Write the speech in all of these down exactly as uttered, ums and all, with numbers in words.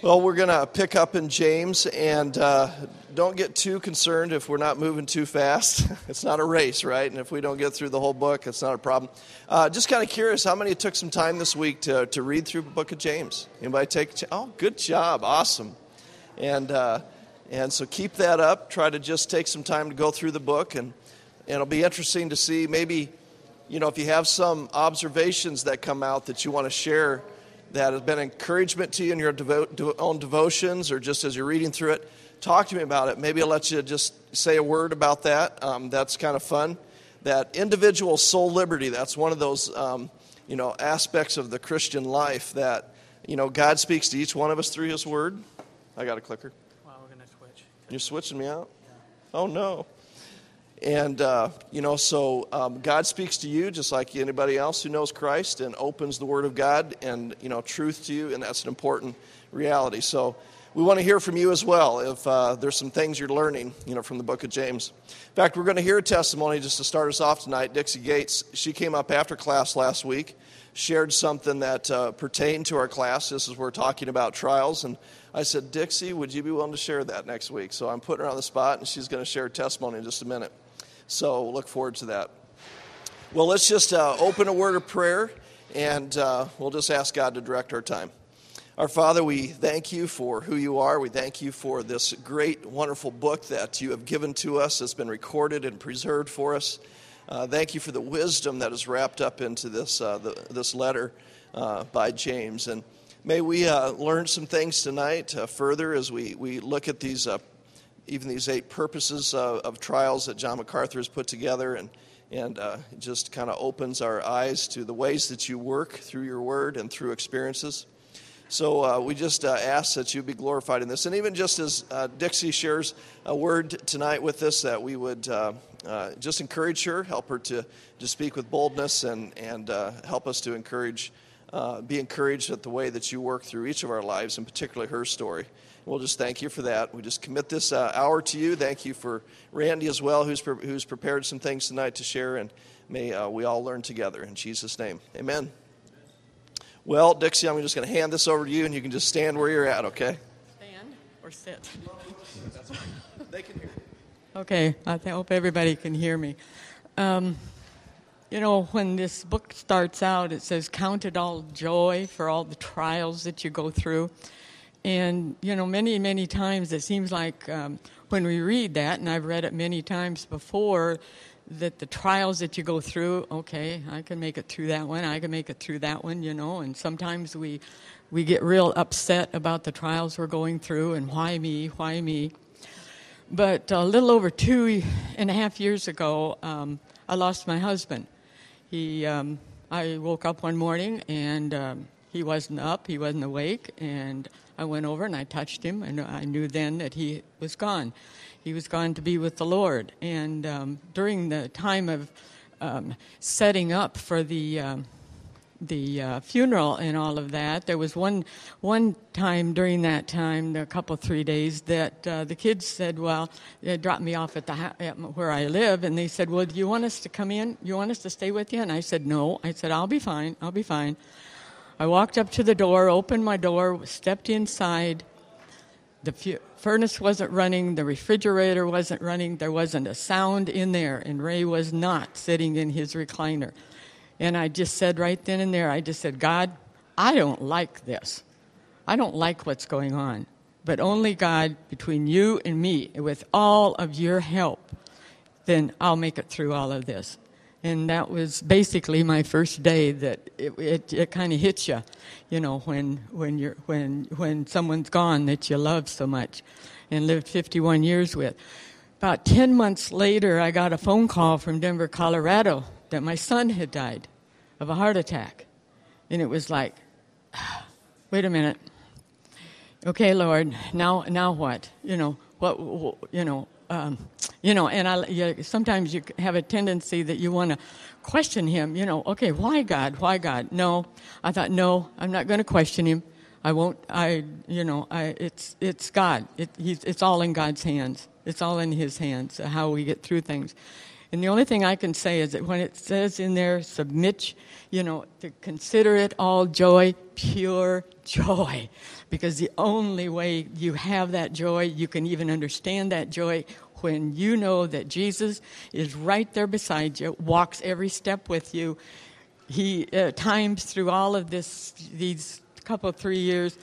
Well, we're going to pick up in James, and uh, don't get too concerned if we're not moving too fast. It's not a race, right? And if we don't get through the whole book, it's not a problem. Uh, just kind of curious, how many took some time this week to, to read through the book of James? Anybody take? Oh, good job. Awesome. And uh, and so keep that up. Try to just take some time to go through the book, and, and it'll be interesting to see maybe, you know, if you have some observations that come out that you want to share that has been encouragement to you in your devo- own devotions or just as you're reading through it, talk to me about it. Maybe I'll let you just say a word about that. Um, that's kind of fun. That individual soul liberty, that's one of those, um, you know, aspects of the Christian life that, you know, God speaks to each one of us through His Word. I got a clicker. Well, we're going to switch. You're switching me out? Yeah. Oh, no. And, uh, you know, so um, God speaks to you just like anybody else who knows Christ and opens the Word of God and, you know, truth to you, and that's an important reality. So we want to hear from you as well if uh, there's some things you're learning, you know, from the book of James. In fact, we're going to hear a testimony just to start us off tonight. Dixie Gates, she came up after class last week, shared something that uh, pertained to our class. This is where we're talking about trials, and I said, Dixie, would you be willing to share that next week? So I'm putting her on the spot, and she's going to share a testimony in just a minute. So look forward to that. Well, let's just uh, open a word of prayer, and uh, we'll just ask God to direct our time. Our Father, we thank you for who you are. We thank you for this great, wonderful book that you have given to us, that's been recorded and preserved for us. Uh, thank you for the wisdom that is wrapped up into this uh, the, this letter uh, by James. And may we uh, learn some things tonight uh, further as we, we look at these uh, even these eight purposes uh, of trials that John MacArthur has put together, and and uh, it just kind of opens our eyes to the ways that you work through your word and through experiences. So uh, we just uh, ask that you be glorified in this. And even just as uh, Dixie shares a word tonight with us, that we would uh, uh, just encourage her, help her to, to speak with boldness, and, and uh, help us to encourage, uh, be encouraged at the way that you work through each of our lives, and particularly her story. We'll just thank you for that. We just commit this uh, hour to you. Thank you for Randy as well, who's pre- who's prepared some things tonight to share, and may uh, we all learn together. In Jesus' name, amen. Well, Dixie, I'm just going to hand this over to you, and you can just stand where you're at, okay? Stand or sit? That's fine. They can hear you. Okay, I th- hope everybody can hear me. Um, you know, when this book starts out, it says, count it all joy for all the trials that you go through. And, you know, many, many times it seems like um, when we read that, and I've read it many times before, that the trials that you go through, okay, I can make it through that one, I can make it through that one, you know, and sometimes we we get real upset about the trials we're going through and why me, why me. But a little over two and a half years ago, um, I lost my husband. He, um, I woke up one morning and um, he wasn't up, he wasn't awake, and I went over and I touched him, and I knew then that he was gone. He was gone to be with the Lord. And um, during the time of um, setting up for the um, the uh, funeral and all of that, there was one one time during that time, a couple three days, that uh, the kids said, "Well, they dropped me off at the ha- at where I live," and they said, "Well, do you want us to come in? You want us to stay with you?" And I said, "No." I said, "I'll be fine. I'll be fine." I walked up to the door, opened my door, stepped inside. The fu- furnace wasn't running, the refrigerator wasn't running, there wasn't a sound in there, and Ray was not sitting in his recliner. And I just said right then and there, I just said, God, I don't like this. I don't like what's going on. But only God, between you and me, with all of your help, then I'll make it through all of this. And that was basically my first day that it it, it kind of hits you, you know, when when you're when when someone's gone that you love so much, and lived fifty-one years with. About ten months later, I got a phone call from Denver, Colorado, that my son had died of a heart attack, and it was like, wait a minute, okay, Lord, now now what? You know what? You know. Um, you know, and I, you, sometimes you have a tendency that you want to question him, you know, okay, why God, why God? No, I thought, no, I'm not going to question him. I won't, I, you know, I, it's it's God. It, he's, it's all in God's hands. It's all in his hands, how we get through things. And the only thing I can say is that when it says in there, submit, you know, to consider it all joy, pure joy. Because the only way you have that joy, you can even understand that joy, when you know that Jesus is right there beside you, walks every step with you. He, at times through all of this, these couple, three years,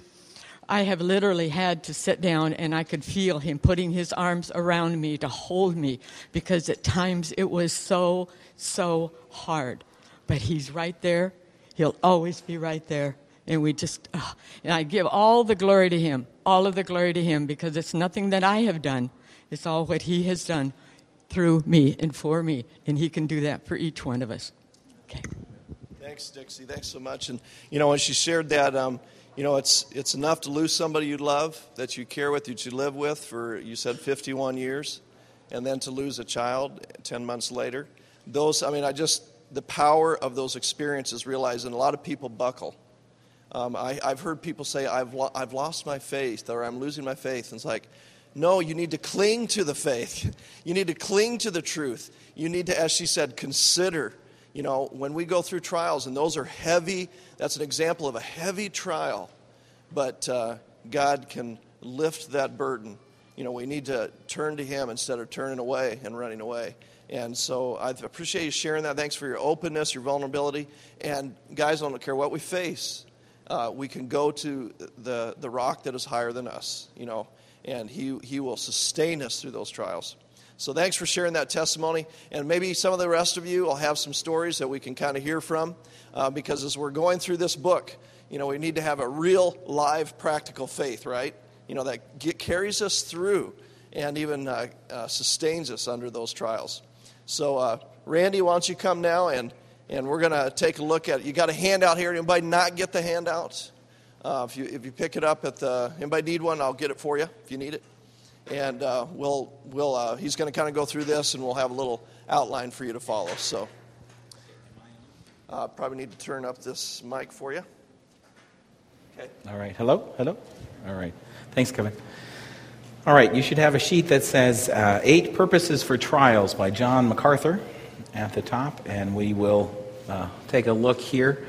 I have literally had to sit down and I could feel him putting his arms around me to hold me, because at times it was so, so hard. But he's right there. He'll always be right there. And we just, oh, and I give all the glory to him, all of the glory to him, because it's nothing that I have done. It's all what he has done through me and for me. And he can do that for each one of us. Okay. Thanks, Dixie. Thanks so much. And, you know, when she shared that, um, you know, it's it's enough to lose somebody you love, that you care with, that you live with for, you said, fifty-one years, and then to lose a child ten months later. Those, I mean, I just, the power of those experiences, realizing a lot of people buckle. Um, I, I've heard people say, I've lo- I've lost my faith, or I'm losing my faith. And it's like, no, you need to cling to the faith. You need to cling to the truth. You need to, as she said, consider. You know, when we go through trials, and those are heavy, that's an example of a heavy trial, but uh, God can lift that burden. You know, we need to turn to him instead of turning away and running away. And so I appreciate you sharing that. Thanks for your openness, your vulnerability. And guys, I don't care what we face. Uh, we can go to the, the rock that is higher than us, you know, and he, he will sustain us through those trials. So thanks for sharing that testimony. And maybe some of the rest of you will have some stories that we can kind of hear from, uh, because as we're going through this book, you know, we need to have a real, live, practical faith, right? You know, that get, carries us through and even uh, uh, sustains us under those trials. So, uh, Randy, why don't you come now, and, and we're going to take a look at it. You got a handout here. Anybody not get the handout? Uh, if you if you pick it up at the, anybody need one, I'll get it for you if you need it. And uh, we'll we'll uh, he's going to kind of go through this, and we'll have a little outline for you to follow. So, uh, probably need to turn up this mic for you. Okay. All right. Hello? Hello? All right. Thanks, Kevin. All right. You should have a sheet that says uh, Eight Purposes for Trials by John MacArthur at the top, and we will uh, take a look here.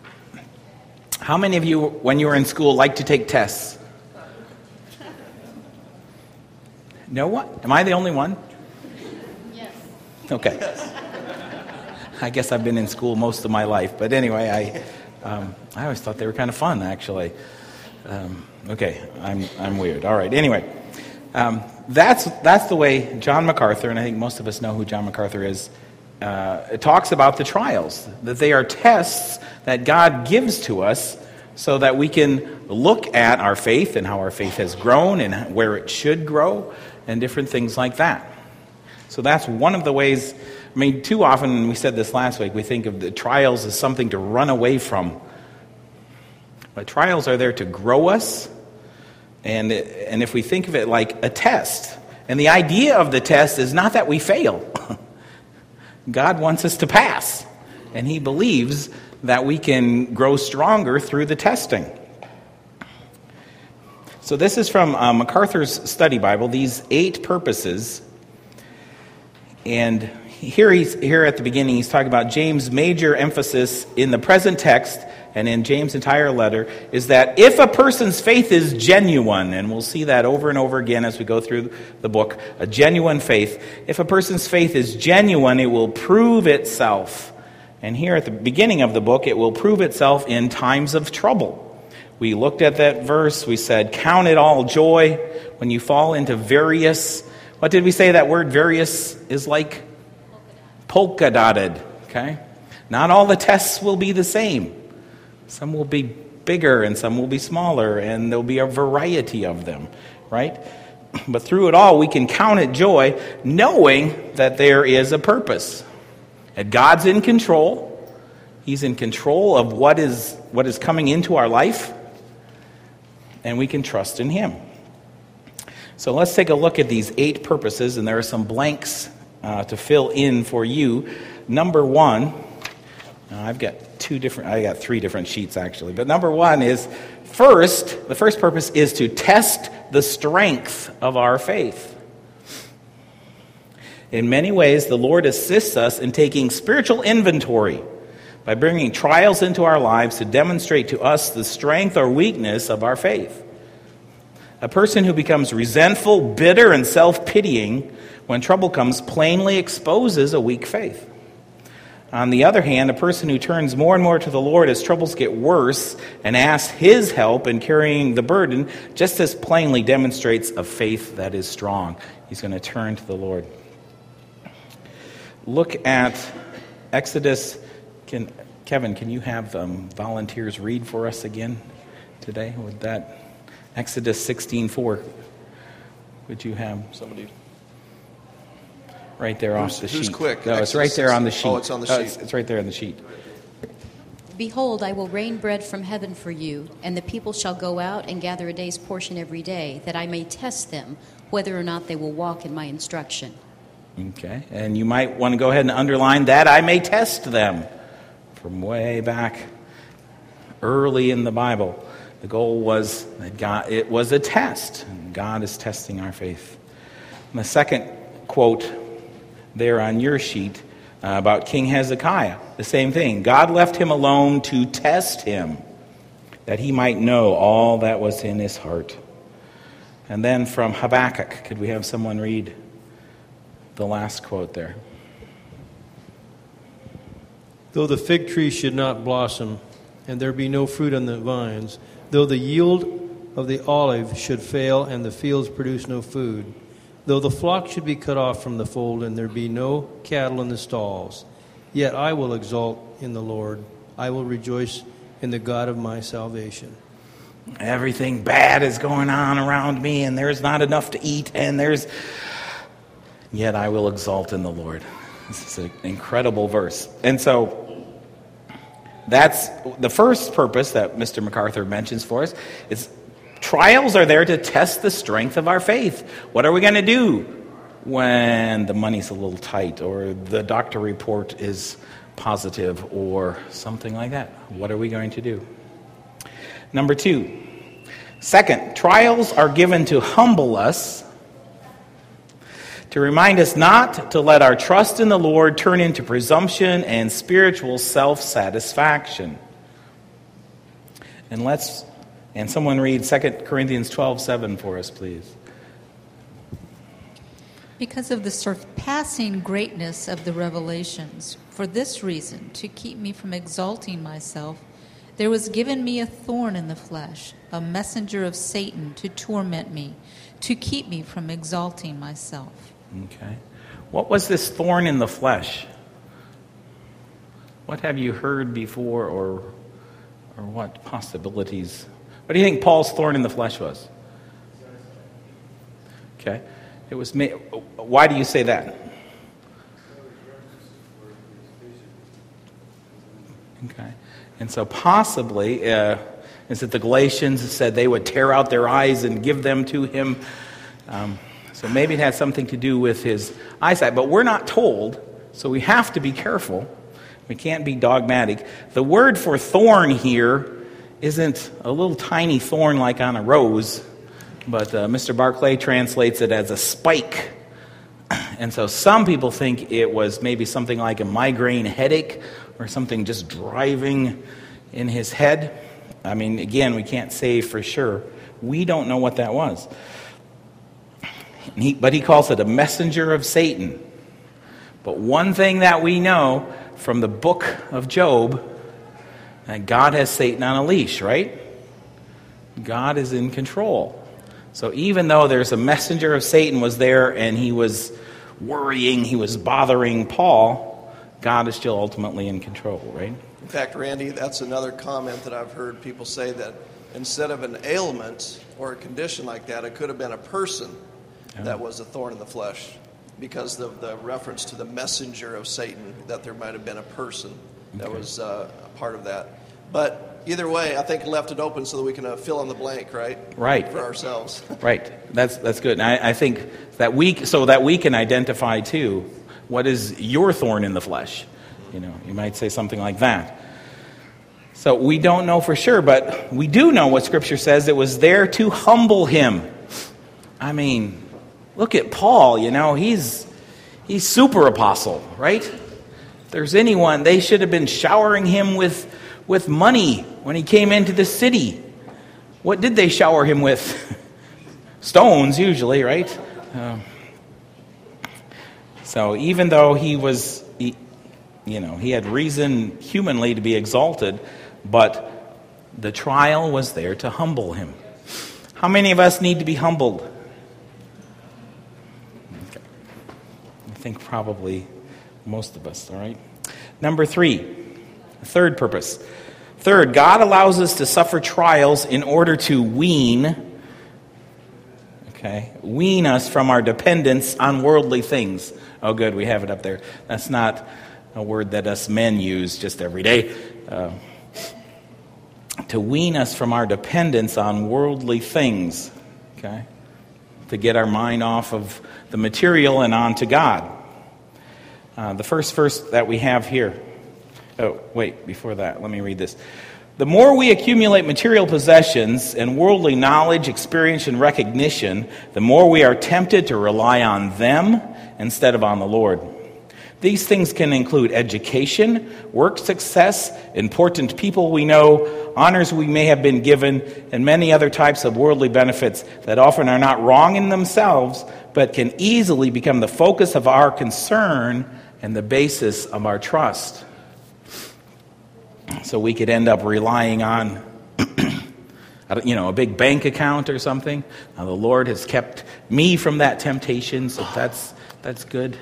How many of you, when you were in school, like to take tests? No one? Am I the only one? Yes. Okay. I guess I've been in school most of my life, but anyway, I um, I always thought they were kind of fun, actually. Um, okay, I'm I'm weird. All right. Anyway, um, that's that's the way John MacArthur, and I think most of us know who John MacArthur is. Uh, it talks about the trials, that they are tests that God gives to us so that we can look at our faith and how our faith has grown and where it should grow and different things like that. So that's one of the ways. I mean, too often, and we said this last week, we think of the trials as something to run away from. But trials are there to grow us, and and if we think of it like a test, and the idea of the test is not that we fail. God wants us to pass, and he believes that we can grow stronger through the testing. So this is from uh, MacArthur's study Bible, these eight purposes. And here he's here at the beginning, he's talking about James' major emphasis in the present text and in James' entire letter is that if a person's faith is genuine, and we'll see that over and over again as we go through the book, a genuine faith. If a person's faith is genuine, it will prove itself. And here at the beginning of the book, it will prove itself in times of trouble. We looked at that verse. We said, count it all joy when you fall into various, what did we say that word various is like? Polka dotted. Okay? Not all the tests will be the same. Some will be bigger and some will be smaller, and there'll be a variety of them, right? But through it all, we can count it joy, knowing that there is a purpose. That God's in control. He's in control of what is what is coming into our life, and we can trust in him. So let's take a look at these eight purposes, and there are some blanks uh, to fill in for you. Number one, uh, I've got two different, I got three different sheets actually, but number one is first, the first purpose is to test the strength of our faith. In many ways, the Lord assists us in taking spiritual inventory by bringing trials into our lives to demonstrate to us the strength or weakness of our faith. A person who becomes resentful, bitter, and self-pitying when trouble comes plainly exposes a weak faith. On the other hand, a person who turns more and more to the Lord as troubles get worse and asks His help in carrying the burden just as plainly demonstrates a faith that is strong. He's going to turn to the Lord. Look at Exodus. Can, Kevin, can you have um, volunteers read for us again today? Would that Exodus sixteen four? Would you have somebody right there who's, off the who's sheet? Quick? No, Exodus it's right there on the sheet. Oh, it's on the sheet. Oh, it's, it's right there on the sheet. Behold, I will rain bread from heaven for you, and the people shall go out and gather a day's portion every day, that I may test them, whether or not they will walk in my instruction. Okay, and you might want to go ahead and underline that I may test them. From way back early in the Bible, the goal was that God, it was a test, and God is testing our faith. And the second quote there on your sheet uh, about King Hezekiah, the same thing. God left him alone to test him, that he might know all that was in his heart. And then from Habakkuk, could we have someone read the last quote there? Though the fig tree should not blossom, and there be no fruit on the vines, though the yield of the olive should fail, and the fields produce no food, though the flock should be cut off from the fold, and there be no cattle in the stalls, yet I will exult in the Lord. I will rejoice in the God of my salvation. Everything bad is going on around me, and there's not enough to eat, and there's... Yet I will exult in the Lord. This is an incredible verse. And so that's the first purpose that Mister MacArthur mentions for us. Is trials are there to test the strength of our faith. What are we going to do when the money's a little tight, or the doctor report is positive, or something like that? What are we going to do? Number two. Second, trials are given to humble us, to remind us not to let our trust in the Lord turn into presumption and spiritual self-satisfaction. And let's, and someone read Second Corinthians twelve seven for us, please. Because of the surpassing greatness of the revelations, for this reason, to keep me from exalting myself, there was given me a thorn in the flesh, a messenger of Satan to torment me, to keep me from exalting myself. Okay. What was this thorn in the flesh? What have you heard before, or or what possibilities? What do you think Paul's thorn in the flesh was? Okay. It was. Why do you say that? Okay. And so possibly, uh, is it the Galatians said they would tear out their eyes and give them to him? Um, so maybe it has something to do with his eyesight. But we're not told, so we have to be careful. We can't be dogmatic. The word for thorn here isn't a little tiny thorn like on a rose, but uh, Mister Barclay translates it as a spike. And so some people think it was maybe something like a migraine headache or something just driving in his head. I mean, again, we can't say for sure. We don't know what that was. He, but he calls it a messenger of Satan. But one thing that we know from the book of Job, that God has Satan on a leash, right? God is in control. So even though there's a messenger of Satan was there and he was worrying, he was bothering Paul, God is still ultimately in control, right? In fact, Randy, that's another comment that I've heard people say, that instead of an ailment or a condition like that, it could have been a person yeah. that was a thorn in the flesh, because of the reference to the messenger of Satan, that there might have been a person that okay. was uh, a part of that. But either way, I think left it open so that we can uh, fill in the blank, right? Right. For ourselves. Right. That's that's good. And I, I think that we, so that we can identify too, what is your thorn in the flesh? You know, you might say something like that. So we don't know for sure, but we do know what Scripture says. It was there to humble him. I mean, look at Paul, you know, he's He's super apostle, right? If there's anyone, they should have been showering him with, with money when he came into the city. What did they shower him with? Stones, usually, right? Um, so even though he was, he, you know, he had reason humanly to be exalted, but the trial was there to humble him. How many of us need to be humbled? Okay. I think probably most of us, all right? Number three, third purpose. Third, God allows us to suffer trials in order to wean, okay, wean us from our dependence on worldly things. Oh, good, we have it up there. That's not a word that us men use just every day. Uh, to wean us from our dependence on worldly things, okay? To get our mind off of the material and onto God. Uh, the first verse that we have here. Oh, wait, before that, let me read this. The more we accumulate material possessions and worldly knowledge, experience, and recognition, the more we are tempted to rely on them instead of on the Lord. These things can include education, work success, important people we know, honors we may have been given, and many other types of worldly benefits that often are not wrong in themselves, but can easily become the focus of our concern and the basis of our trust. So we could end up relying on, you know, a big bank account or something. Now the Lord has kept me from that temptation, so that's that's good.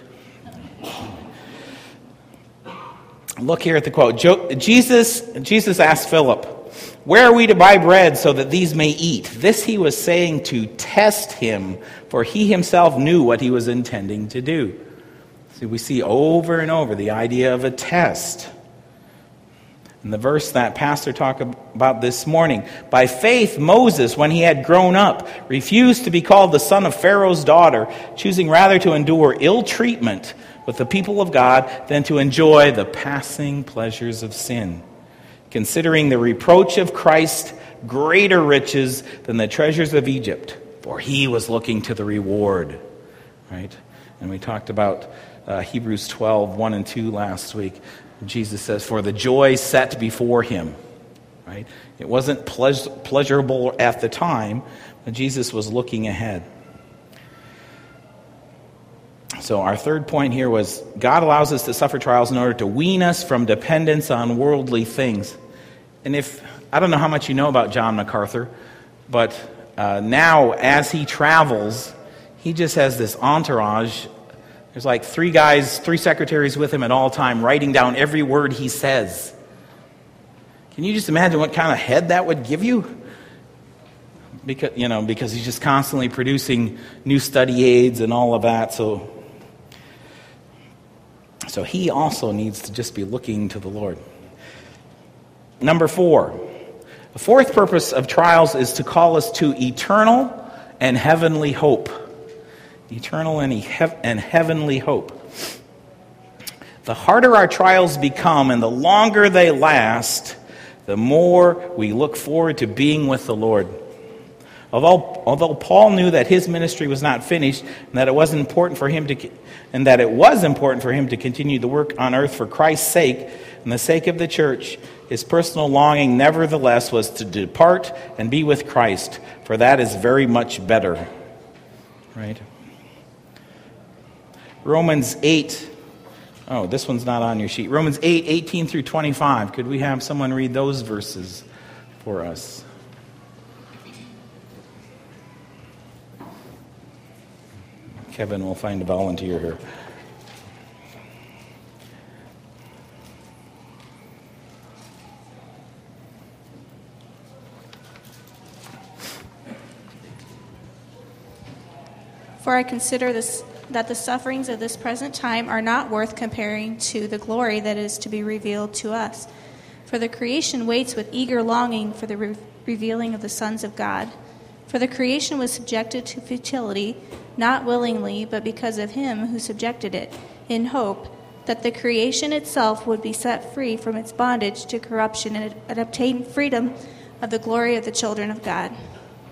Look here at the quote. Jesus, Jesus asked Philip, "Where are we to buy bread so that these may eat?" This he was saying to test him, for he himself knew what he was intending to do. See, we see over and over the idea of a test. In the verse that Pastor talked about this morning, by faith Moses, when he had grown up, refused to be called the son of Pharaoh's daughter, choosing rather to endure ill treatment with the people of God than to enjoy the passing pleasures of sin, considering the reproach of Christ greater riches than the treasures of Egypt, for he was looking to the reward. Right? And we talked about uh, Hebrews twelve, one and two last week. Jesus says, for the joy set before him. Right? It wasn't pleas- pleasurable at the time, but Jesus was looking ahead. So our third point here was God allows us to suffer trials in order to wean us from dependence on worldly things. And if, I don't know how much you know about John MacArthur, but uh, now as he travels, he just has this entourage. There's like three guys, three secretaries with him at all time, writing down every word he says. Can you just imagine what kind of head that would give you? Because, you know, because he's just constantly producing new study aids and all of that. So, so he also needs to just be looking to the Lord. Number four. The fourth purpose of trials is to call us to eternal and heavenly hope. Eternal and, he- and heavenly hope. The harder our trials become and the longer they last, the more we look forward to being with the Lord. Although, although Paul knew that his ministry was not finished and that it was important for him to, and that it was important for him to continue the work on earth for Christ's sake and the sake of the church, his personal longing nevertheless was to depart and be with Christ, for that is very much better. Right? Romans eight, oh, this one's not on your sheet. Romans eight, eighteen through twenty-five. Could we have someone read those verses for us? Kevin will find a volunteer here. For I consider this that the sufferings of this present time are not worth comparing to the glory that is to be revealed to us. For the creation waits with eager longing for the re- revealing of the sons of God. For the creation was subjected to futility, not willingly, but because of him who subjected it, in hope that the creation itself would be set free from its bondage to corruption and, and obtain freedom of the glory of the children of God.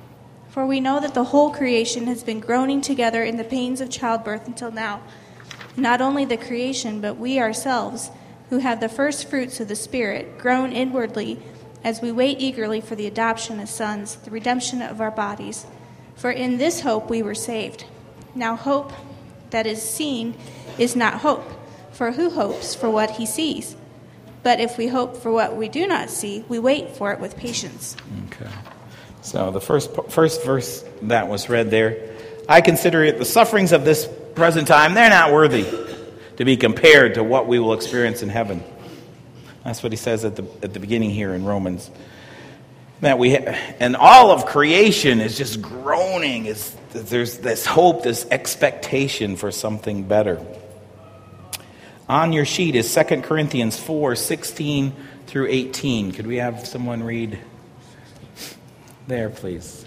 For we know that the whole creation has been groaning together in the pains of childbirth until now. Not only the creation, but we ourselves, who have the first fruits of the Spirit, groan inwardly as we wait eagerly for the adoption as sons, the redemption of our bodies. For in this hope we were saved. Now hope that is seen is not hope, for who hopes for what he sees? But if we hope for what we do not see, we wait for it with patience. Okay. So the first first verse that was read there, I consider it the sufferings of this present time, they're not worthy to be compared to what we will experience in heaven. That's what he says at the at the beginning here in Romans. That we ha- and all of creation is just groaning. It's, there's this hope, this expectation for something better. On your sheet is Second Corinthians four, sixteen through eighteen. Could we have someone read there, please?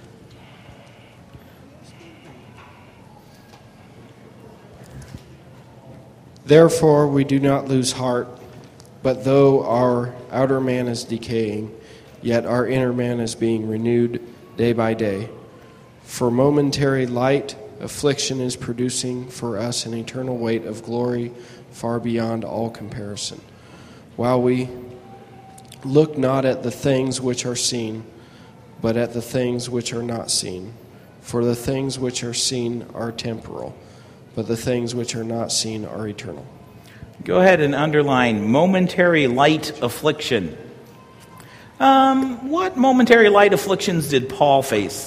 Therefore we do not lose heart, but though our outer man is decaying, yet our inner man is being renewed day by day. For momentary light affliction is producing for us an eternal weight of glory far beyond all comparison. While we look not at the things which are seen, but at the things which are not seen. For the things which are seen are temporal, but the things which are not seen are eternal. Go ahead and underline momentary light affliction. Um, what momentary light afflictions did Paul face?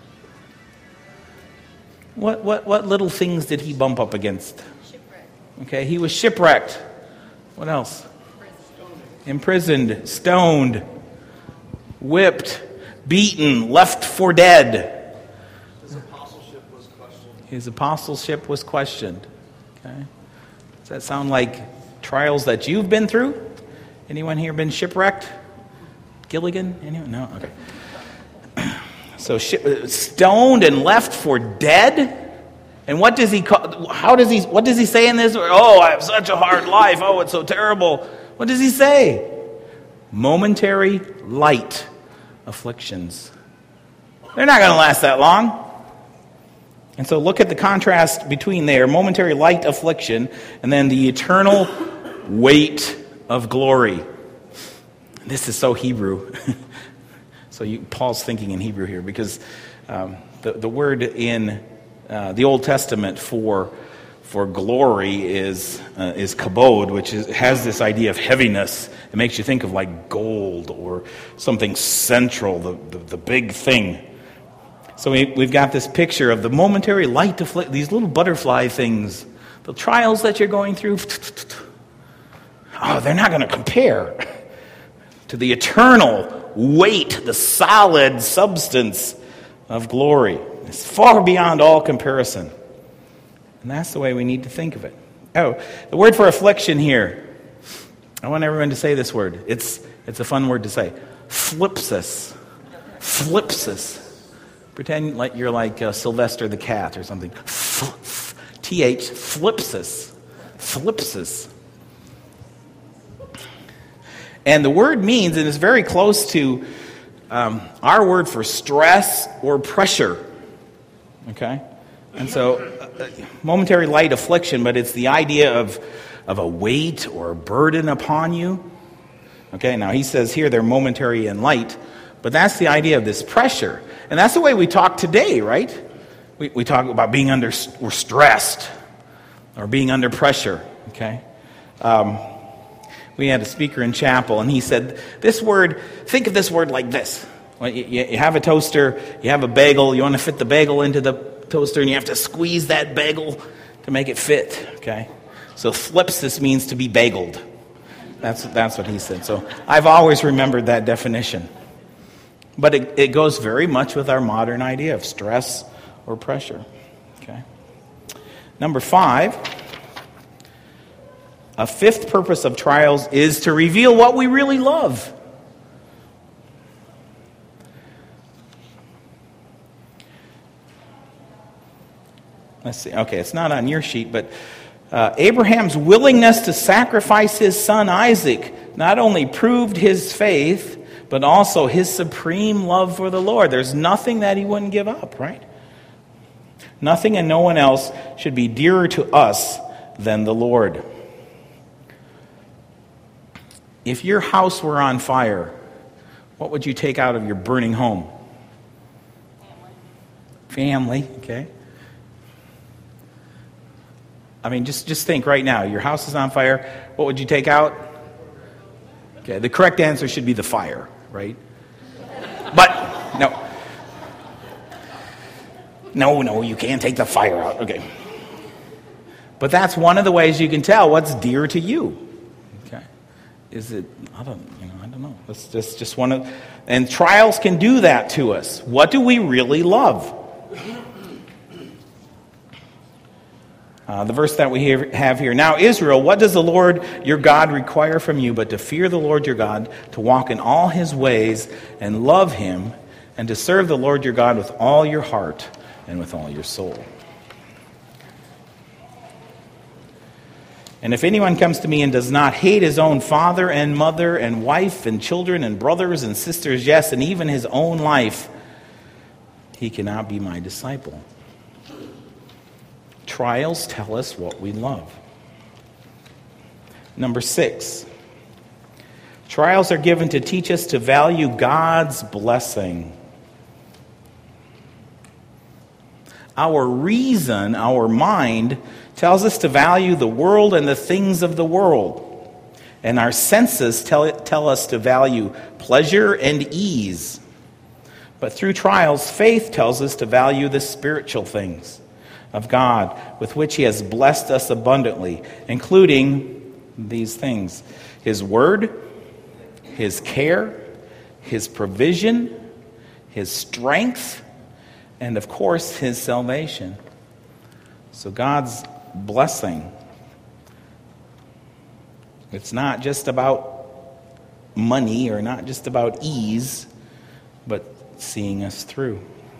What what what little things did he bump up against? Okay, he was shipwrecked. What else? Imprisoned, stoned, whipped, beaten, left for dead. His apostleship was questioned. His apostleship was questioned. Okay. Does that sound like trials that you've been through? Anyone here been shipwrecked? Gilligan? Anyone? No? Okay. So stoned and left for dead? And what does he call, how does he, what does he say in this? Oh, I have such a hard life. Oh, it's so terrible. What does he say? Momentary light afflictions. They're not going to last that long. And so look at the contrast between there, momentary light affliction, and then the eternal weight of glory. This is so Hebrew. So you, Paul's thinking in Hebrew here, because um, the, the word in uh, the Old Testament for for glory is uh, is kabod, which is, has this idea of heaviness. It makes you think of like gold or something central, the, the, the big thing. So we, we've got this picture of the momentary light, afflict, these little butterfly things, the trials that you're going through. Oh, they're not going to compare to the eternal weight, the solid substance of glory. It's far beyond all comparison. And that's the way we need to think of it. Oh, the word for affliction here. I want everyone to say this word. It's it's a fun word to say. Phlipsis. Phlipsis. Pretend like you're like uh, Sylvester the cat or something. T H, phlipsis. Phlipsis. And the word means, and it's very close to um, our word for stress or pressure. Okay? And so, uh, momentary light affliction, but it's the idea of, of a weight or a burden upon you. Okay, now he says here they're momentary and light, but that's the idea of this pressure. And that's the way we talk today, right? We, we talk about being under, we're stressed or being under pressure. Okay? Um, we had a speaker in chapel, and he said, this word, think of this word like this. Well, you, you have a toaster, you have a bagel, you want to fit the bagel into the toaster, and you have to squeeze that bagel to make it fit. Okay? So phlipsis means to be bageled. That's, that's what he said. So I've always remembered that definition. But it, it goes very much with our modern idea of stress or pressure. Okay. Number five, a fifth purpose of trials is to reveal what we really love. Let's see. Okay, it's not on your sheet, but uh, Abraham's willingness to sacrifice his son Isaac not only proved his faith, but also his supreme love for the Lord. There's nothing that he wouldn't give up, right? Nothing and no one else should be dearer to us than the Lord. If your house were on fire, what would you take out of your burning home? Family, okay. I mean, just, just think right now. Your house is on fire. What would you take out? Okay, the correct answer should be the fire, right? But, no. No, no, you can't take the fire out. Okay. But that's one of the ways you can tell what's dear to you. Okay. Is it, I don't, you know, I don't know. That's just, just one of, and trials can do that to us. What do we really love? Uh, the verse that we have here. Now, Israel, what does the Lord your God require from you but to fear the Lord your God, to walk in all his ways and love him, and to serve the Lord your God with all your heart and with all your soul? And if anyone comes to me and does not hate his own father and mother and wife and children and brothers and sisters, yes, and even his own life, he cannot be my disciple. Trials tell us what we love. Number six, trials are given to teach us to value God's blessing. Our reason, our mind, tells us to value the world and the things of the world. And our senses tell, tell us to value pleasure and ease. But through trials, faith tells us to value the spiritual things of God with which he has blessed us abundantly, including these things: his word, his care, his provision, his strength, and of course, his salvation. So God's blessing, it's not just about money or not just about ease, but seeing us through.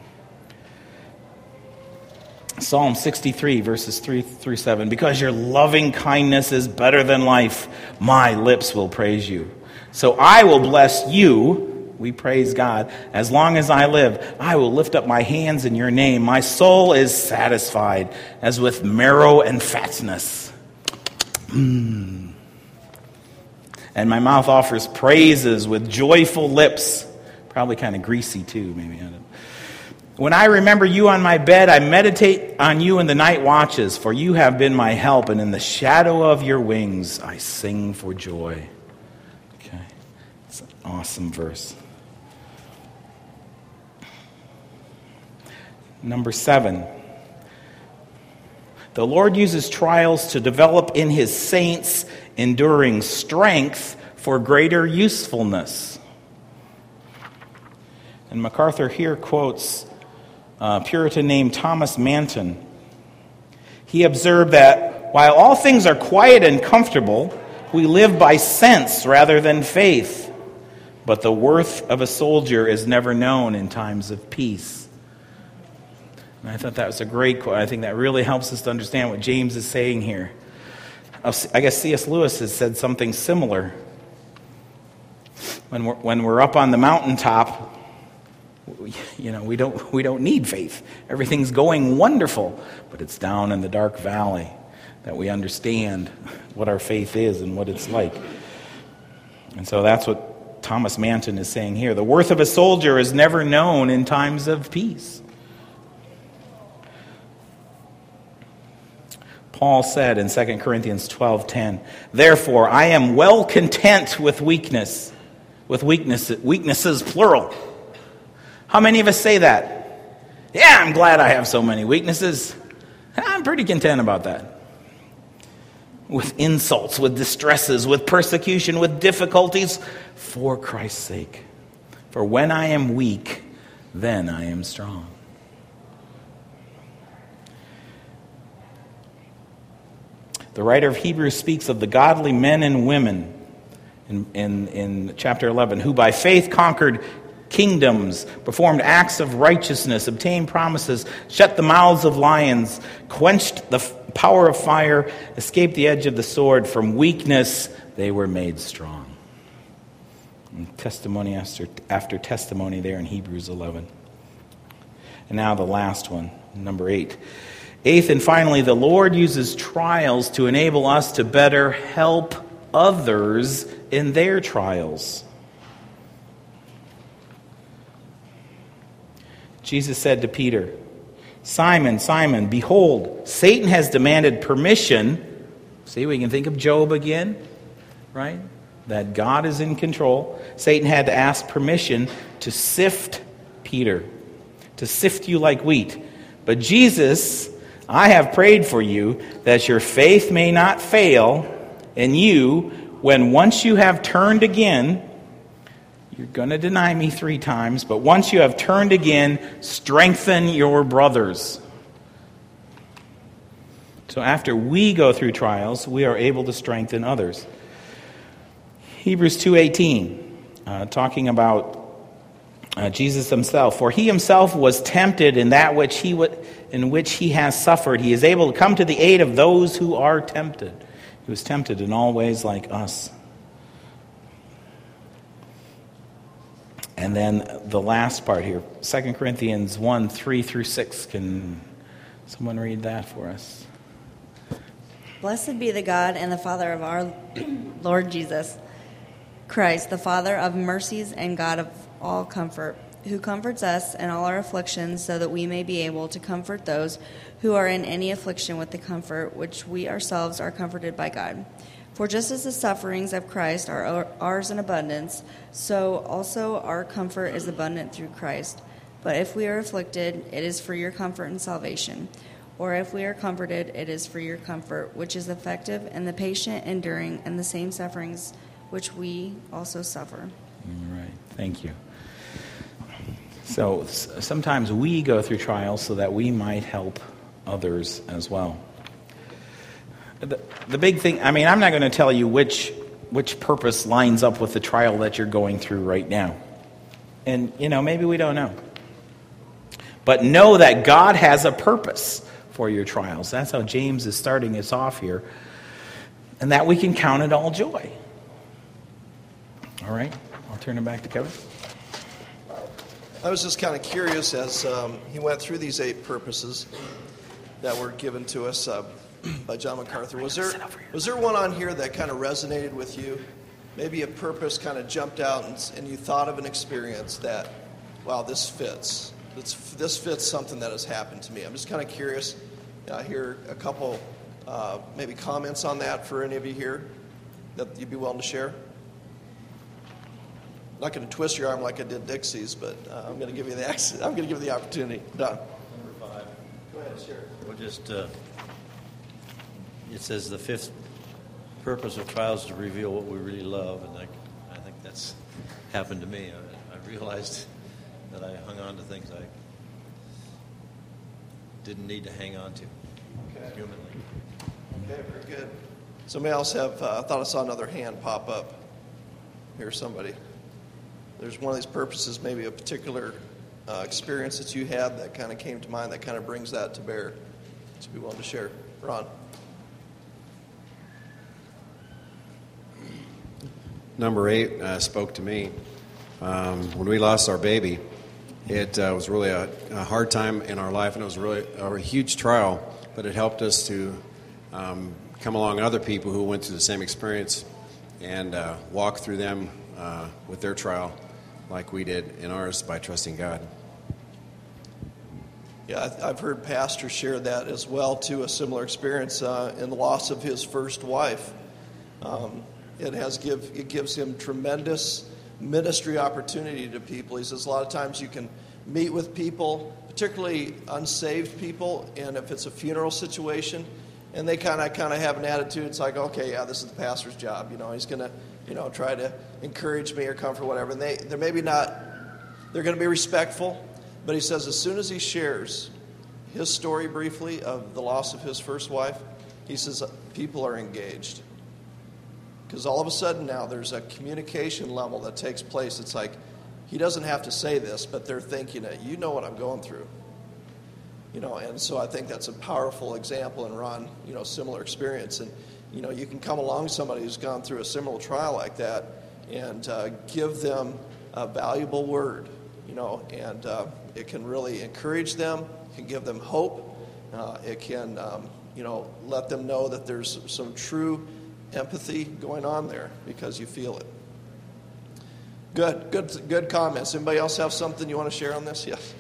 Psalm sixty-three, verses three through seven. Because your loving kindness is better than life, my lips will praise you. So I will bless you, we praise God, as long as I live. I will lift up my hands in your name. My soul is satisfied as with marrow and fatness. Mm. And my mouth offers praises with joyful lips. Probably kind of greasy too, maybe. I don't know. When I remember you on my bed, I meditate on you in the night watches, for you have been my help, and in the shadow of your wings I sing for joy. Okay, it's an awesome verse. Number seven. The Lord uses trials to develop in his saints enduring strength for greater usefulness. And MacArthur here quotes a Puritan named Thomas Manton. He observed that while all things are quiet and comfortable, we live by sense rather than faith. But the worth of a soldier is never known in times of peace. And I thought that was a great quote. I think that really helps us to understand what James is saying here. I guess C S Lewis has said something similar. When we're, when we're up on the mountaintop, you know, we don't we don't need faith. Everything's going wonderful, but it's down in the dark valley that we understand what our faith is and what it's like. And so that's what Thomas Manton is saying here. The worth of a soldier is never known in times of peace. Paul said in Second Corinthians twelve ten, therefore I am well content with weakness, with weakness, weaknesses plural. How many of us say that? Yeah, I'm glad I have so many weaknesses. I'm pretty content about that. With insults, with distresses, with persecution, with difficulties, for Christ's sake. For when I am weak, then I am strong. The writer of Hebrews speaks of the godly men and women in, in, in chapter eleven, who by faith conquered kingdoms, performed acts of righteousness, obtained promises, shut the mouths of lions, quenched the f- power of fire, escaped the edge of the sword. From weakness they were made strong. And testimony after, after testimony there in Hebrews eleven. And now the last one, number eight. Eighth and finally, the Lord uses trials to enable us to better help others in their trials. Jesus said to Peter, Simon, Simon, behold, Satan has demanded permission. See, we can think of Job again, right? That God is in control. Satan had to ask permission to sift Peter, to sift you like wheat. But Jesus, I have prayed for you that your faith may not fail, and you, when once you have turned again, you're going to deny me three times, but once you have turned again, strengthen your brothers. So after we go through trials, we are able to strengthen others. Hebrews two eighteen, uh, talking about uh, Jesus himself. For he himself was tempted in that which he w- in which he has suffered. He is able to come to the aid of those who are tempted. He was tempted in all ways like us. And then the last part here, Second Corinthians one, three through six. Can someone read that for us? Blessed be the God and the Father of our Lord Jesus Christ, the Father of mercies and God of all comfort, who comforts us in all our afflictions, so that we may be able to comfort those who are in any affliction with the comfort which we ourselves are comforted by God. For just as the sufferings of Christ are ours in abundance, so also our comfort is abundant through Christ. But if we are afflicted, it is for your comfort and salvation. Or if we are comforted, it is for your comfort, which is effective and the patient enduring in the same sufferings which we also suffer. All right. Thank you. So sometimes we go through trials so that we might help others as well. The, the big thing, I mean, I'm not going to tell you which which purpose lines up with the trial that you're going through right now. And, you know, maybe we don't know. But know that God has a purpose for your trials. That's how James is starting us off here. And that we can count it all joy. All right, I'll turn it back to Kevin. I was just kind of curious as um, he went through these eight purposes that were given to us uh, by John MacArthur. Was there was there one on here that kind of resonated with you? Maybe a purpose kind of jumped out and, and you thought of an experience that, wow, this fits. This, this fits something that has happened to me. I'm just kind of curious. I hear a couple uh, maybe comments on that for any of you here that you'd be willing to share. I'm not going to twist your arm like I did Dixie's, but uh, I'm going to give you the access. I'm going to give you the opportunity. Don. Number five. Go ahead, share. We'll just. Uh, it says the fifth purpose of trials is to reveal what we really love, and I, I think that's happened to me. I, I realized that I hung on to things I didn't need to hang on to Okay. humanly. Okay, very good. Somebody else have, uh, I thought I saw another hand pop up. Here's somebody. There's one of these purposes, maybe a particular uh, experience that you had that kind of came to mind that kind of brings that to bear. To be willing to share. Ron. Number eight uh, spoke to me. Um, when we lost our baby, it uh, was really a, a hard time in our life, and it was really a huge trial, but it helped us to um, come along other people who went through the same experience and uh, walk through them uh, with their trial like we did in ours by trusting God. Yeah, I've heard pastors share that as well, too, a similar experience uh, in the loss of his first wife. Um, it has give it gives him tremendous ministry opportunity to people. He says a lot of times you can meet with people, particularly unsaved people, and if it's a funeral situation, and they kind of kind of have an attitude, it's like, okay, yeah, this is the pastor's job. You know, he's going to, you know, try to encourage me or comfort, whatever. And they, they're maybe not, they're going to be respectful. But he says as soon as he shares his story briefly of the loss of his first wife, he says people are engaged. Because all of a sudden now there's a communication level that takes place. It's like he doesn't have to say this, but they're thinking it. You know what I'm going through. You know, and so I think that's a powerful example, and Ron, you know, similar experience. And, you know, you can come along somebody who's gone through a similar trial like that and uh, give them a valuable word, you know, and uh, it can really encourage them, can give them hope, Uh, it can, um, you know, let them know that there's some true empathy going on there because you feel it. Good, good, good comments. Anybody else have something you want to share on this? Yes.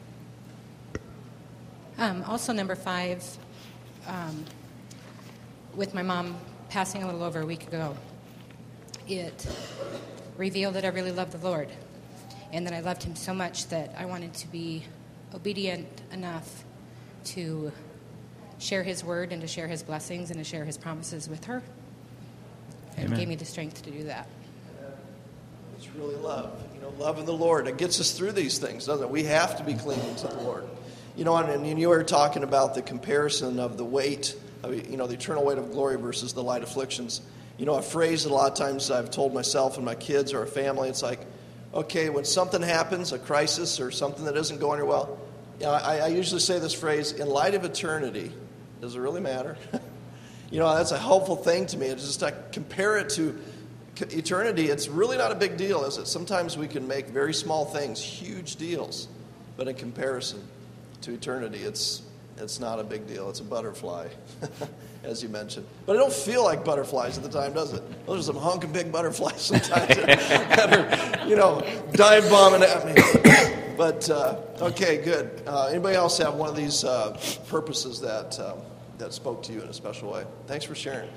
Um, also, number five, um, with my mom passing a little over a week ago, it revealed that I really loved the Lord and that I loved him so much that I wanted to be obedient enough to share his word and to share his blessings and to share his promises with her. And it gave me the strength to do that. It's really love. You know, love in the Lord. It gets us through these things, doesn't it? We have to be clinging to the Lord. You know, and, and you were talking about the comparison of the weight, of, you know, the eternal weight of glory versus the light afflictions. You know, a phrase that a lot of times I've told myself and my kids or our family, it's like, okay, when something happens, a crisis or something that isn't going well, you know, I, I usually say this phrase, in light of eternity, does it really matter? You know, that's a helpful thing to me. It's just to compare it to eternity. It's really not a big deal, is it? Sometimes we can make very small things huge deals, but in comparison to eternity, it's it's not a big deal. It's a butterfly, as you mentioned. But it don't feel like butterflies at the time, does it? Those are some honking big butterflies sometimes that are, you know, dive bombing at me. But, uh, okay, good. Uh, anybody else have one of these uh, purposes that um, that spoke to you in a special way? Thanks for sharing.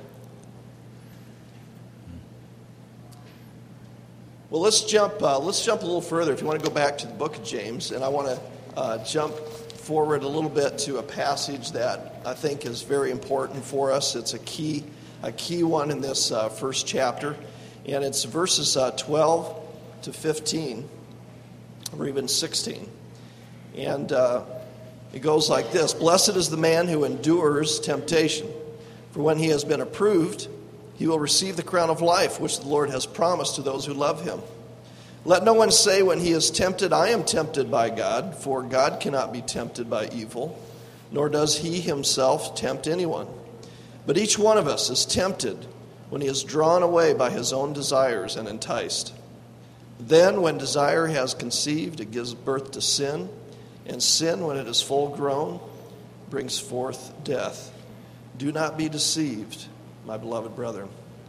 Well, let's jump. Uh, let's jump a little further. If you want to go back to the book of James, and I want to uh, jump forward a little bit to a passage that I think is very important for us. It's a key, a key one in this uh, first chapter, and it's verses uh, twelve to fifteen, or even sixteen, and uh, it goes like this: "Blessed is the man who endures temptation, for when he has been approved, he will receive the crown of life which the Lord has promised to those who love him. Let no one say when he is tempted, I am tempted by God, for God cannot be tempted by evil, nor does he himself tempt anyone. But each one of us is tempted when he is drawn away by his own desires and enticed. Then when desire has conceived, it gives birth to sin, and sin, when it is full grown, brings forth death. Do not be deceived, my beloved brethren."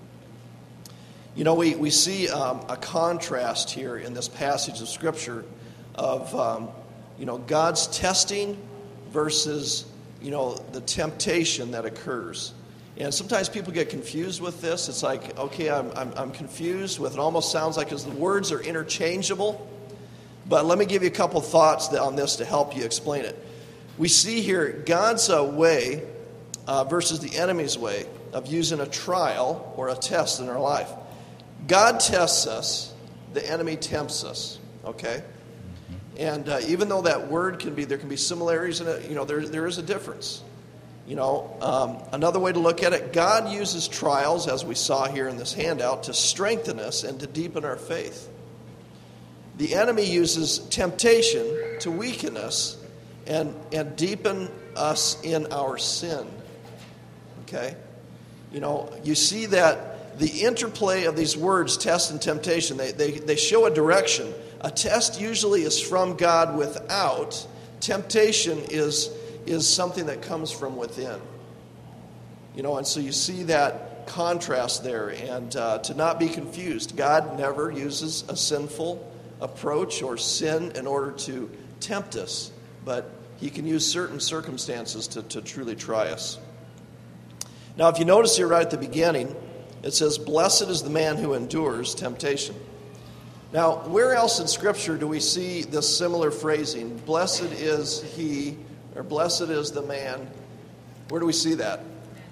You know, we, we see um, a contrast here in this passage of Scripture of, um, you know, God's testing versus, you know, the temptation that occurs. And sometimes people get confused with this. It's like, okay, I'm, I'm, I'm confused with it. Almost sounds like as the words are interchangeable. But let me give you a couple thoughts on this to help you explain it. We see here God's uh, way uh, versus the enemy's way of using a trial or a test in our life. God tests us, the enemy tempts us, okay? And uh, even though that word can be, there can be similarities in it, you know, there, there is a difference. You know, um, another way to look at it, God uses trials, as we saw here in this handout, to strengthen us and to deepen our faith. The enemy uses temptation to weaken us and, and deepen us in our sin, okay? You know, you see that the interplay of these words, test and temptation, they, they, they show a direction. A test usually is from God without. Temptation is, is something that comes from within. You know, and so you see that contrast there. And uh, to not be confused, God never uses a sinful approach or sin in order to tempt us. But he can use certain circumstances to, to truly try us. Now, if you notice here right at the beginning, it says, "Blessed is the man who endures temptation." Now, where else in Scripture do we see this similar phrasing? Blessed is he, or blessed is the man. Where do we see that?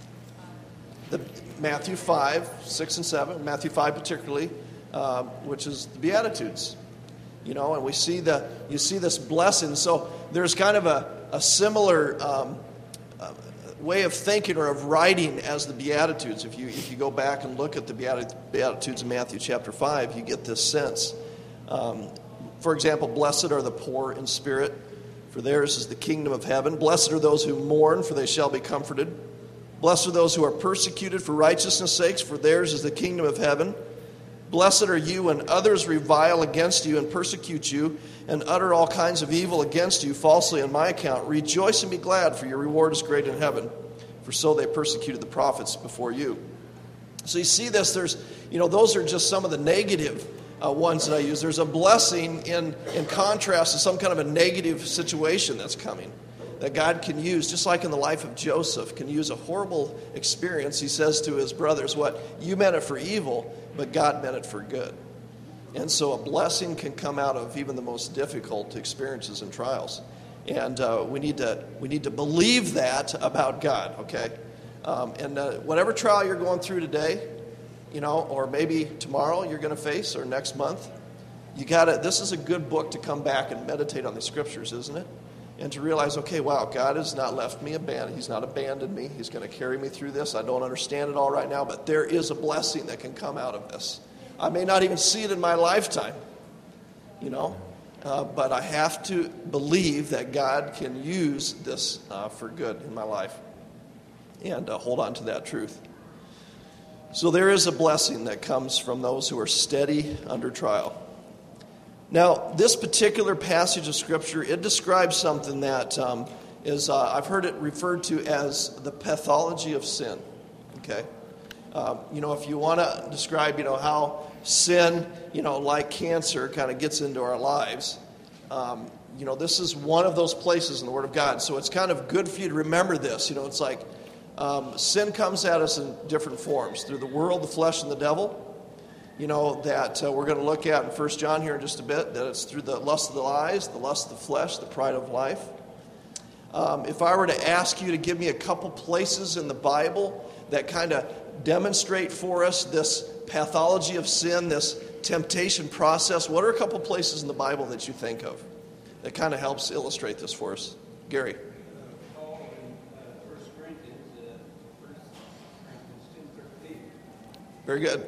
The, Matthew five, six and seven, Matthew five particularly, uh, which is the Beatitudes. You know, and we see the, you see this blessing. So there's kind of a, a similar um, uh, way of thinking or of writing as the Beatitudes. If you if you go back and look at the Beatitudes in Matthew chapter five, you get this sense. Um, for example, blessed are the poor in spirit, for theirs is the kingdom of heaven. Blessed are those who mourn, for they shall be comforted. Blessed are those who are persecuted for righteousness' sakes, for theirs is the kingdom of heaven. Blessed are you when others revile against you and persecute you and utter all kinds of evil against you falsely on my account. Rejoice and be glad, for your reward is great in heaven. For so they persecuted the prophets before you. So you see this, there's, you know, those are just some of the negative uh, ones that I use. There's a blessing in, in contrast to some kind of a negative situation that's coming that God can use, just like in the life of Joseph, can use a horrible experience. He says to his brothers, what? You meant it for evil, but God meant it for good. And so a blessing can come out of even the most difficult experiences and trials. And uh, we need to we need to believe that about God, okay? Um, and uh, whatever trial you're going through today, you know, or maybe tomorrow you're going to face, or next month, you got to. This is a good book to come back and meditate on the scriptures, isn't it? And to realize, okay, wow, God has not left me abandoned. He's not abandoned me. He's going to carry me through this. I don't understand it all right now, but there is a blessing that can come out of this. I may not even see it in my lifetime, you know. Uh, but I have to believe that God can use this uh, for good in my life, and uh, hold on to that truth. So there is a blessing that comes from those who are steady under trial. Now, this particular passage of Scripture, it describes something that um, is, uh, I've heard it referred to as the pathology of sin. Okay? Um, you know, if you want to describe, you know, how sin, you know, like cancer, kind of gets into our lives, um, you know, this is one of those places in the Word of God. So it's kind of good for you to remember this. You know, it's like um, sin comes at us in different forms, through the world, the flesh, and the devil. You know, that uh, we're going to look at in First John here in just a bit, that it's through the lust of the eyes, the lust of the flesh, the pride of life. Um, if I were to ask you to give me a couple places in the Bible that kind of demonstrate for us this pathology of sin, this temptation process, what are a couple places in the Bible that you think of that kind of helps illustrate this for us? Gary. Very good.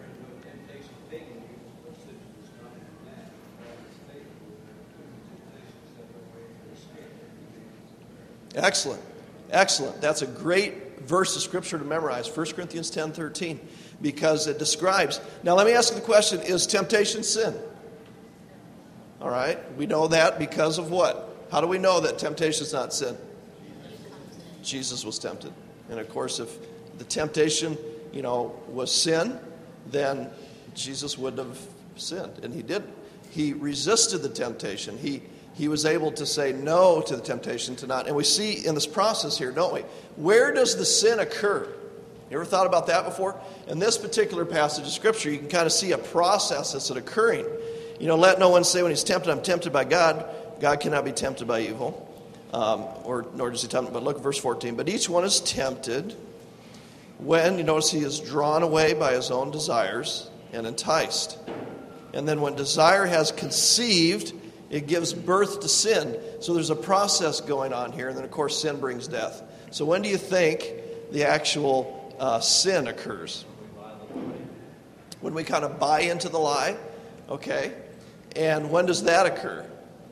Excellent. Excellent. That's a great verse of Scripture to memorize, First Corinthians ten thirteen, because it describes. Now, let me ask you the question, is temptation sin? All right. We know that because of what? How do we know that temptation is not sin? Jesus was tempted. And, of course, if the temptation, you know, was sin, then Jesus wouldn't have sinned. And he didn't. He resisted the temptation. He He was able to say no to the temptation to not. And we see in this process here, don't we? Where does the sin occur? You ever thought about that before? In this particular passage of Scripture, you can kind of see a process that's occurring. You know, let no one say when he's tempted, I'm tempted by God. God cannot be tempted by evil. Um, or nor does he tempt. But look at verse fourteen. But each one is tempted when, you notice, he is drawn away by his own desires and enticed. And then when desire has conceived, it gives birth to sin. So there's a process going on here. And then, of course, sin brings death. So when do you think the actual uh, sin occurs? When we kind of buy into the lie. Okay. And when does that occur?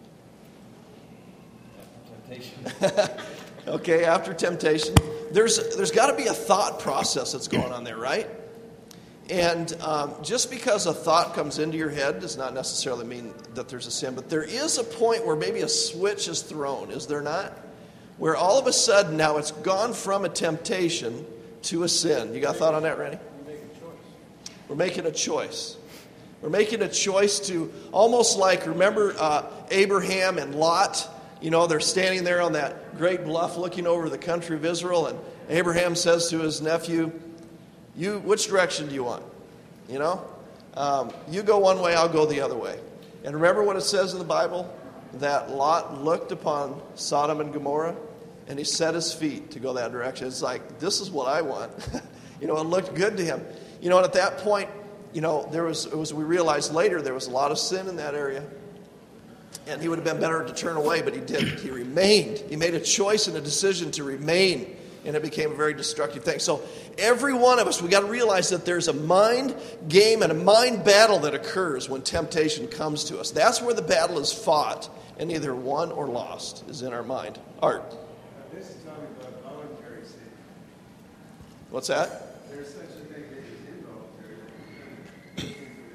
Temptation. Okay, after temptation. There's, there's got to be a thought process that's going on there, right? And um, just because a thought comes into your head does not necessarily mean that there's a sin. But there is a point where maybe a switch is thrown, is there not? Where all of a sudden now it's gone from a temptation to a sin. You got a thought on that, Randy? We're making a choice. We're making a choice to almost like, remember uh, Abraham and Lot? You know, they're standing there on that great bluff looking over the country of Israel. And Abraham says to his nephew, You, which direction do you want? You know? Um, you go one way, I'll go the other way. And remember what it says in the Bible? That Lot looked upon Sodom and Gomorrah, and he set his feet to go that direction. It's like, this is what I want. You know, it looked good to him. You know, and at that point, you know, there was, it was, we realized later, there was a lot of sin in that area. And he would have been better to turn away, but he didn't. He remained. He made a choice and a decision to remain. And it became a very destructive thing. So every one of us, we got to realize that there's a mind game and a mind battle that occurs when temptation comes to us. That's where the battle is fought, and either won or lost is in our mind. Art. Now, this is talking about voluntary sin. What's that? There's such a thing as involuntary.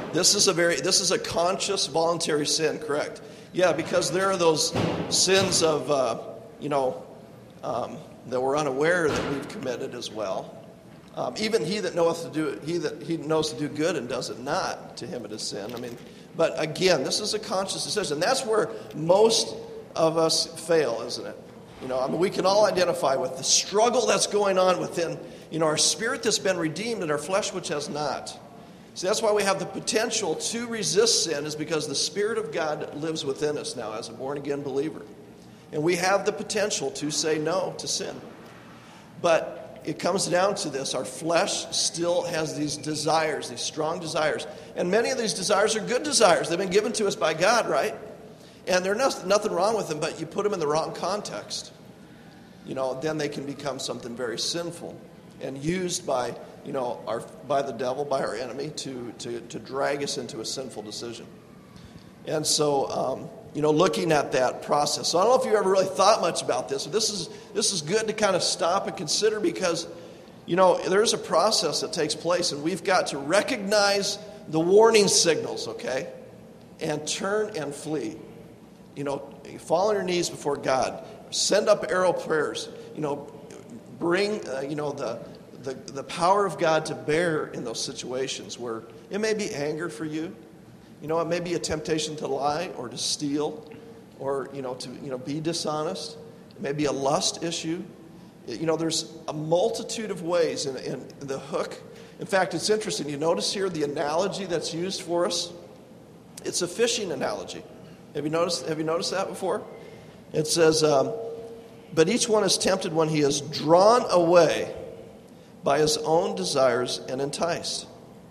This is a very this is a conscious, voluntary sin, correct? Yeah, because there are those sins of uh, you know um, that we're unaware that we've committed as well. Um, even he that knoweth to do it, he that he knows to do good and does it not, to him it is sin. I mean, but again, this is a conscious decision. That's where most of us fail, isn't it? You know, I mean, we can all identify with the struggle that's going on within, you know, our spirit that's been redeemed and our flesh which has not. See, that's why we have the potential to resist sin, is because the Spirit of God lives within us now as a born-again believer. And we have the potential to say no to sin. But it comes down to this. Our flesh still has these desires, these strong desires. And many of these desires are good desires. They've been given to us by God, right? And there's no, nothing wrong with them, but you put them in the wrong context. You know, then they can become something very sinful and used by, you know, our by the devil, by our enemy, to to, to drag us into a sinful decision. And so, um, you know, looking at that process. So I don't know if you ever really thought much about this. But this is this is good to kind of stop and consider, because, you know, there's a process that takes place, and we've got to recognize the warning signals, okay, and turn and flee. You know, fall on your knees before God. Send up arrow prayers. You know, bring, uh, you know, the, the the power of God to bear in those situations where it may be anger for you. You know, it may be a temptation to lie or to steal, or, you know, to, you know, be dishonest. It may be a lust issue. You know, there's a multitude of ways in, in the hook. In fact, it's interesting. You notice here the analogy that's used for us? It's a fishing analogy. Have you noticed, have you noticed that before? It says, um, but each one is tempted when he is drawn away by his own desires and enticed.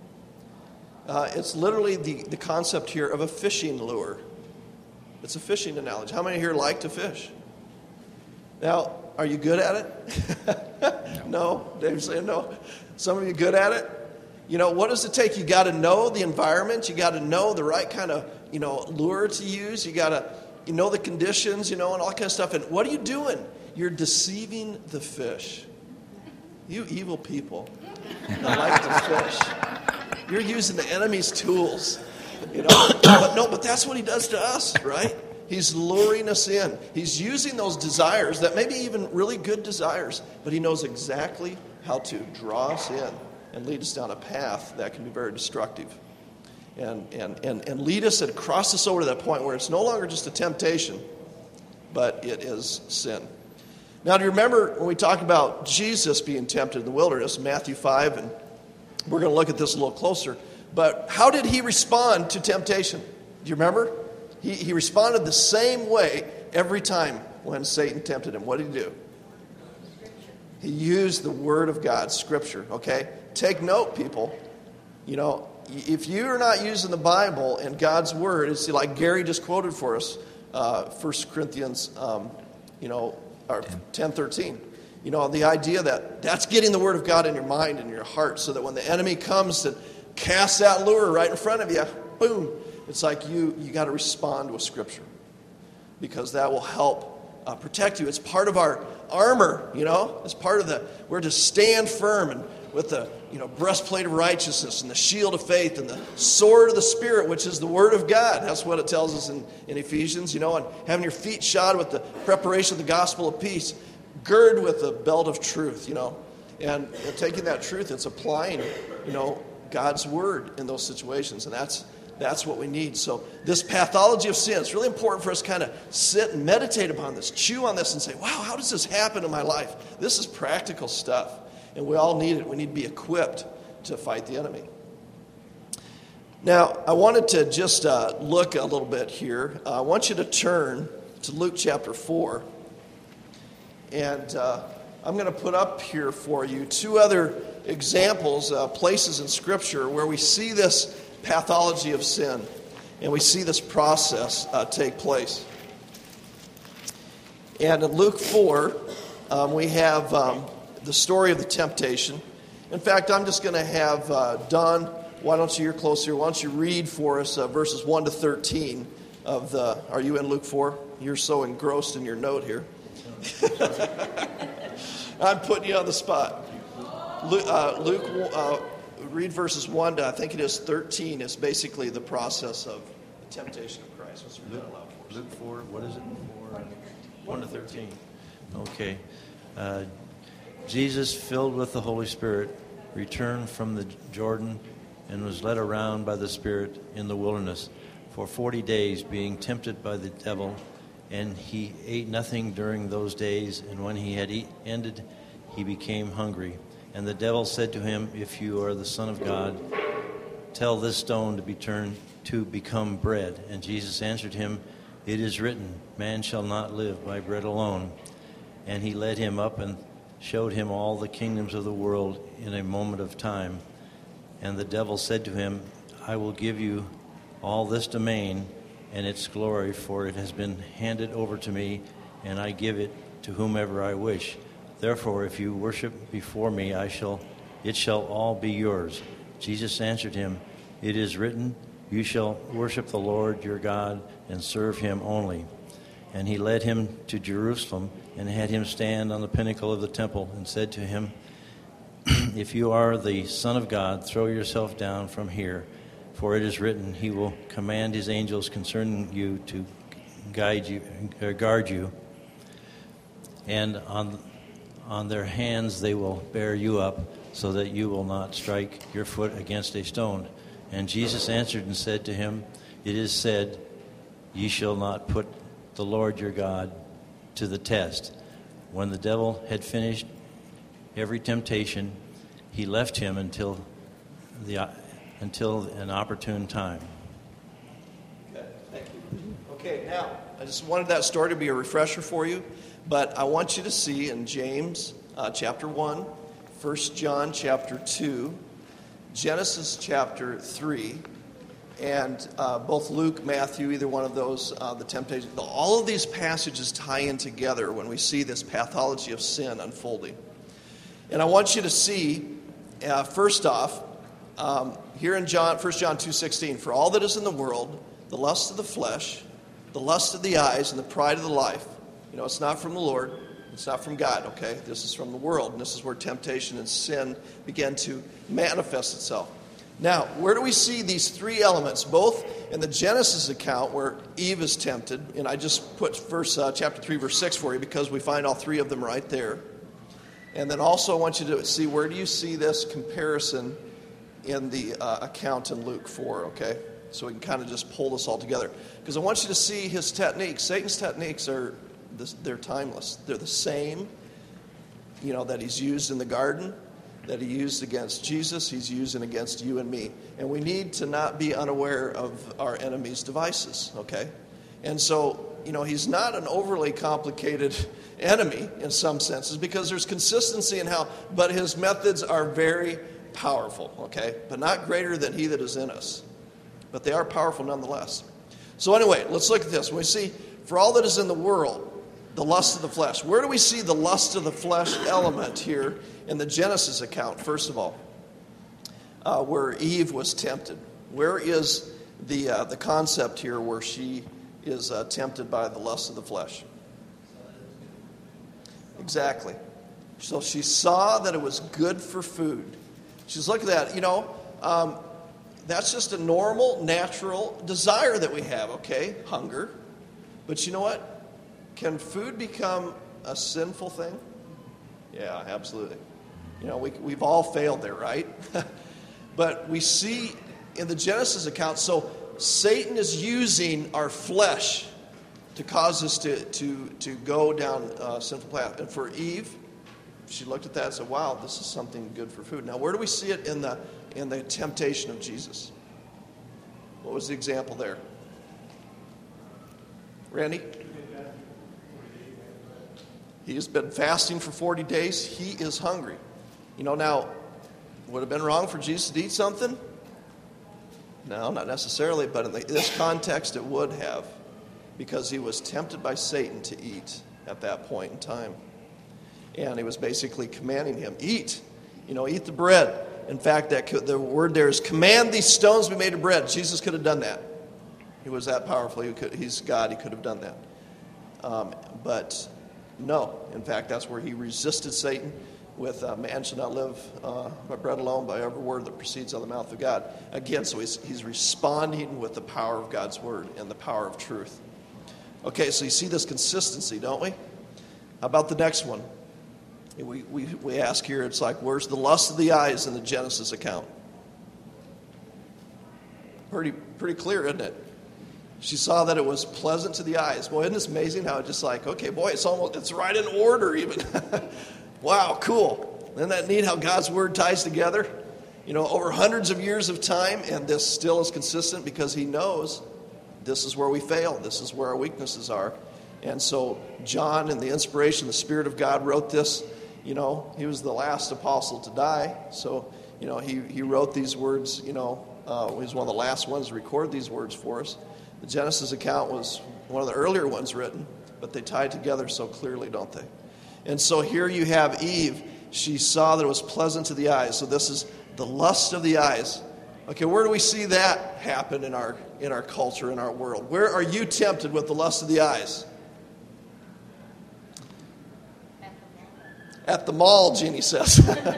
Uh, it's literally the, the concept here of a fishing lure. It's a fishing analogy. How many here like to fish? Now, are you good at it? No? Dave's saying no. Some of you good at it? You know, what does it take? You got to know the environment. You got to know the right kind of, you know, lure to use. You got to, you know, the conditions, you know, and all kind of stuff. And what are you doing? You're deceiving the fish. You evil people that like to fish. You're using the enemy's tools, you know. But no, but that's what he does to us, right? He's luring us in. He's using those desires that may be even really good desires, but he knows exactly how to draw us in and lead us down a path that can be very destructive. And, and, and, and lead us and cross us over to that point where it's no longer just a temptation, but it is sin. Now, do you remember when we talked about Jesus being tempted in the wilderness, Matthew five, and we're going to look at this a little closer. But how did he respond to temptation? Do you remember? He, he responded the same way every time when Satan tempted him. What did he do? He used the Word of God, Scripture, okay? Take note, people. You know, if you're not using the Bible and God's Word, it's like Gary just quoted for us, uh, First Corinthians, um, you know, or ten thirteen. You know, the idea that that's getting the Word of God in your mind and your heart, so that when the enemy comes to cast that lure right in front of you, boom, it's like you you got to respond with Scripture, because that will help uh, protect you. It's part of our armor, you know. It's part of the, we're to stand firm and with the, you know, breastplate of righteousness and the shield of faith and the sword of the Spirit, which is the Word of God. That's what it tells us in, in Ephesians, you know, and having your feet shod with the preparation of the gospel of peace. Gird with the belt of truth, you know, and, and taking that truth, it's applying, you know, God's Word in those situations, and that's that's what we need. So this pathology of sin, it's really important for us to kind of sit and meditate upon this, chew on this, and say, wow, how does this happen in my life? This is practical stuff, and we all need it. We need to be equipped to fight the enemy. Now, I wanted to just uh, look a little bit here. Uh, I want you to turn to Luke chapter four. And uh, I'm going to put up here for you two other examples, uh, places in Scripture where we see this pathology of sin and we see this process uh, take place. And in Luke four, um, we have um, the story of the temptation. In fact, I'm just going to have uh, Don, why don't you, you're close here, why don't you read for us uh, verses one to thirteen of the, are you in Luke four? You're so engrossed in your note here. I'm putting you on the spot. Luke, uh, Luke uh, we read verses one to, I think it is thirteen, is basically the process of the temptation of Christ. Let's read that aloud for us. Luke four, what is it? Four, one to thirteen. Okay. Uh, Jesus, filled with the Holy Spirit, returned from the Jordan and was led around by the Spirit in the wilderness for forty days, being tempted by the devil. And he ate nothing during those days, and when he had eat, ended, he became hungry. And the devil said to him, "If you are the Son of God, tell this stone to be turned to become bread." And Jesus answered him, "It is written, man shall not live by bread alone." And he led him up and showed him all the kingdoms of the world in a moment of time. And the devil said to him, "I will give you all this domain and its glory, for it has been handed over to me, and I give it to whomever I wish. Therefore, if you worship before me, I shall, it shall all be yours." Jesus answered him, "It is written, you shall worship the Lord your God and serve him only." And he led him to Jerusalem and had him stand on the pinnacle of the temple and said to him, "If you are the Son of God, throw yourself down from here. For it is written, he will command his angels concerning you to guide you, or guard you, and on on their hands they will bear you up, so that you will not strike your foot against a stone." And Jesus answered and said to him, "It is said, ye shall not put the Lord your God to the test." When the devil had finished every temptation, he left him until the until an opportune time. Okay, thank you. Okay, now, I just wanted that story to be a refresher for you, but I want you to see in James uh, chapter one, First John chapter two, Genesis chapter three, and uh, both Luke, Matthew, either one of those, uh, the temptation, all of these passages tie in together when we see this pathology of sin unfolding. And I want you to see, uh, first off, um, here in John, First John two sixteen, "For all that is in the world, the lust of the flesh, the lust of the eyes, and the pride of the life." You know, it's not from the Lord. It's not from God, okay? This is from the world, and this is where temptation and sin begin to manifest itself. Now, where do we see these three elements? Both in the Genesis account where Eve is tempted, and I just put verse uh, chapter three, verse six for you because we find all three of them right there. And then also I want you to see, where do you see this comparison in the uh, account in Luke four, okay? So we can kind of just pull this all together. Because I want you to see his techniques. Satan's techniques are, they're timeless. They're the same, you know, that he's used in the garden, that he used against Jesus, he's using against you and me. And we need to not be unaware of our enemy's devices, okay? And so, you know, he's not an overly complicated enemy in some senses because there's consistency in how, but his methods are very powerful, okay? But not greater than he that is in us. But they are powerful nonetheless. So anyway, let's look at this. When we see, "For all that is in the world, the lust of the flesh." Where do we see the lust of the flesh element here in the Genesis account, first of all? Uh, where Eve was tempted. Where is the uh, the concept here where she is uh, tempted by the lust of the flesh? Exactly. So she saw that it was good for food. She's looking at that, you know, um, that's just a normal, natural desire that we have, okay? Hunger. But you know what? Can food become a sinful thing? Yeah, absolutely. You know, we, we've all failed there, right? But we see in the Genesis account, so Satan is using our flesh to cause us to, to, to go down a sinful path. And for Eve, she looked at that and said, wow, this is something good for food. Now, where do we see it in the in the temptation of Jesus? What was the example there? Randy? He has been fasting for forty days. He is hungry. You know, now, would it have been wrong for Jesus to eat something? No, not necessarily, but in the, this context it would have, because he was tempted by Satan to eat at that point in time. And he was basically commanding him, eat, you know, eat the bread. In fact, that the word there is, command these stones to be made of bread. Jesus could have done that. He was that powerful. He could, he's God. He could have done that. Um, but no, in fact, that's where he resisted Satan. with uh, man shall not live uh, by bread alone, by every word that proceeds out of the mouth of God. Again, so he's, he's responding with the power of God's word and the power of truth. Okay, so you see this consistency, don't we? How about the next one? We, we, we ask here, it's like, where's the lust of the eyes in the Genesis account? Pretty, pretty clear, isn't it? She saw that it was pleasant to the eyes. Boy, isn't this amazing how it's just like, okay, boy, it's almost, it's right in order even. Wow, cool. Isn't that neat how God's word ties together? You know, over hundreds of years of time, and this still is consistent because he knows this is where we fail. This is where our weaknesses are. And so John, in the inspiration, the Spirit of God, wrote this. You know, he was the last apostle to die. So, you know, he, he wrote these words, you know, uh, he was one of the last ones to record these words for us. The Genesis account was one of the earlier ones written, but they tie together so clearly, don't they? And so here you have Eve. She saw that it was pleasant to the eyes. So this is the lust of the eyes. Okay, where do we see that happen in our in our culture, in our world? Where are you tempted with the lust of the eyes? At the mall, Jeannie says.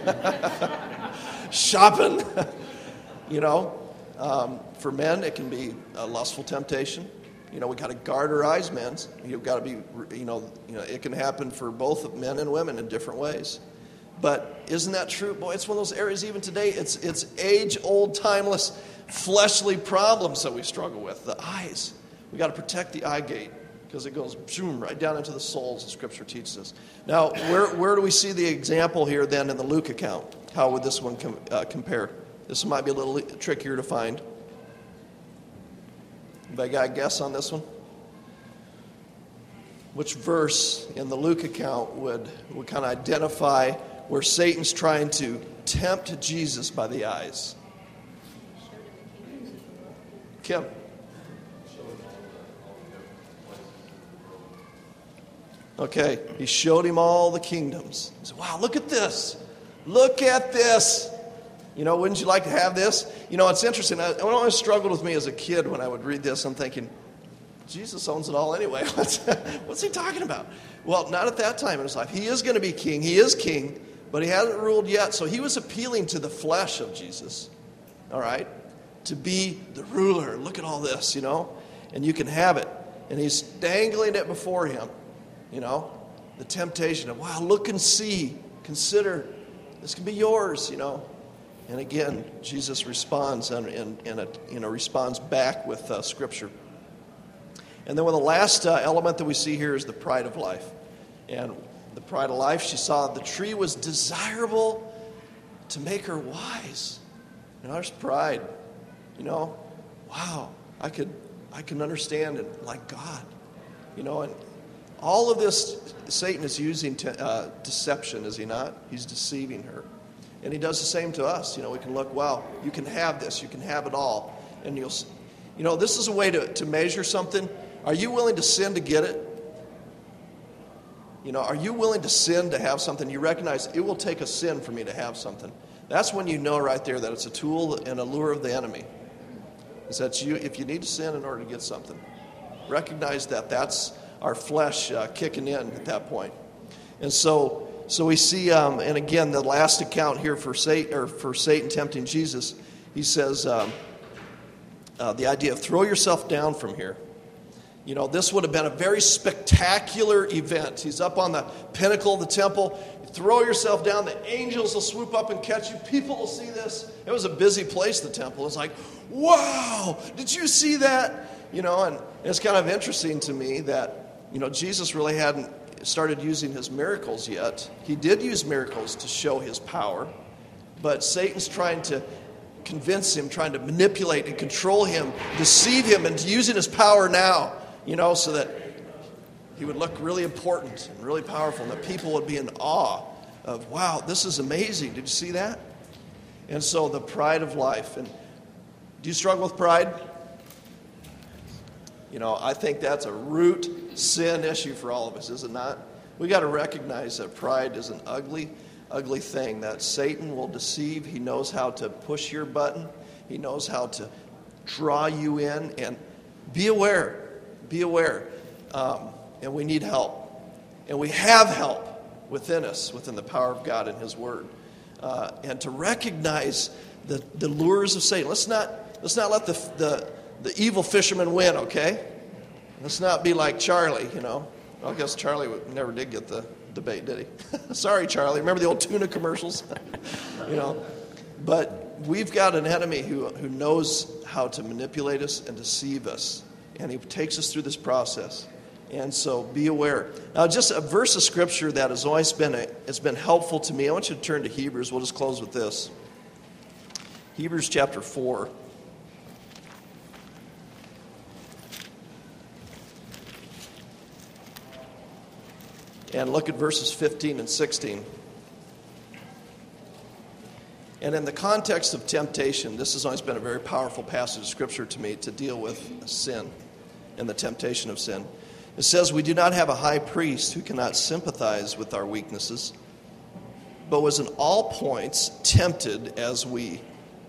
Shopping. You know, um, for men, it can be a lustful temptation. You know, we got to guard our eyes, men. You've got to be, you know, you know, it can happen for both men and women in different ways. But isn't that true? Boy, it's one of those areas even today. It's it's age-old, timeless, fleshly problems that we struggle with. The eyes. We got to protect the eye gate because it goes zoom right down into the souls, as Scripture teaches us. Now, where where do we see the example here then in the Luke account? How would this one com- uh, compare? This might be a little trickier to find. Anybody got a guess on this one? Which verse in the Luke account would, would kind of identify where Satan's trying to tempt Jesus by the eyes? Kim? Okay, he showed him all the kingdoms. He said, wow, look at this. Look at this. You know, wouldn't you like to have this? You know, it's interesting. I, it always struggled with me as a kid when I would read this. I'm thinking, Jesus owns it all anyway. What's, what's he talking about? Well, not at that time in his life. He is going to be king. He is king, but he hasn't ruled yet. So he was appealing to the flesh of Jesus, all right, to be the ruler. Look at all this, you know, and you can have it. And he's dangling it before him, you know, the temptation of, wow, look and see, consider, this can be yours, you know. And again, Jesus responds and, and, and a, you know, responds back with uh, Scripture. And then well, the last uh, element that we see here is the pride of life. And the pride of life, she saw the tree was desirable to make her wise. You know, there's pride. You know, wow, I could, I can understand it like God. You know, and all of this, Satan is using to, uh, deception, is he not? He's deceiving her. And he does the same to us. You know, we can look, wow, you can have this, you can have it all. And you'll, you know, this is a way to, to measure something. Are you willing to sin to get it? You know, are you willing to sin to have something? You recognize it will take a sin for me to have something. That's when you know right there that it's a tool and a lure of the enemy. Is that you, if you need to sin in order to get something. Recognize that. That's our flesh uh, kicking in at that point. And so... So we see, um, and again, the last account here for Satan, or for Satan tempting Jesus, he says um, uh, the idea of throw yourself down from here. You know, this would have been a very spectacular event. He's up on the pinnacle of the temple. Throw yourself down. The angels will swoop up and catch you. People will see this. It was a busy place, the temple. It's like, wow, did you see that? You know, and it's kind of interesting to me that, you know, Jesus really hadn't started using his miracles yet. He did use miracles to show his power, but Satan's trying to convince him, trying to manipulate and control him, deceive him into using his power now, you know, so that he would look really important and really powerful, and that people would be in awe of, wow, this is amazing. Did you see that? And so the pride of life. And do you struggle with pride? You know, I think that's a root sin issue for all of us, is it not? We got to recognize that pride is an ugly, ugly thing, that Satan will deceive. He knows how to push your button. He knows how to draw you in. And be aware. Be aware. Um, and we need help. And we have help. within us, within the power of God and His Word. Uh, and to recognize the, the lures of Satan. Let's not, let's not let the, the, the evil fisherman win, okay? Let's not be like Charlie, you know. Well, I guess Charlie never did get the debate, did he? Sorry, Charlie. Remember the old tuna commercials? You know. But we've got an enemy who, who knows how to manipulate us and deceive us. And he takes us through this process. And so be aware. Now, just a verse of Scripture that has always been, a, has been helpful to me. I want you to turn to Hebrews. We'll just close with this. Hebrews chapter four. And look at verses fifteen and sixteen. And in the context of temptation, this has always been a very powerful passage of Scripture to me to deal with sin and the temptation of sin. It says, "We do not have a high priest who cannot sympathize with our weaknesses, but was in all points tempted as we,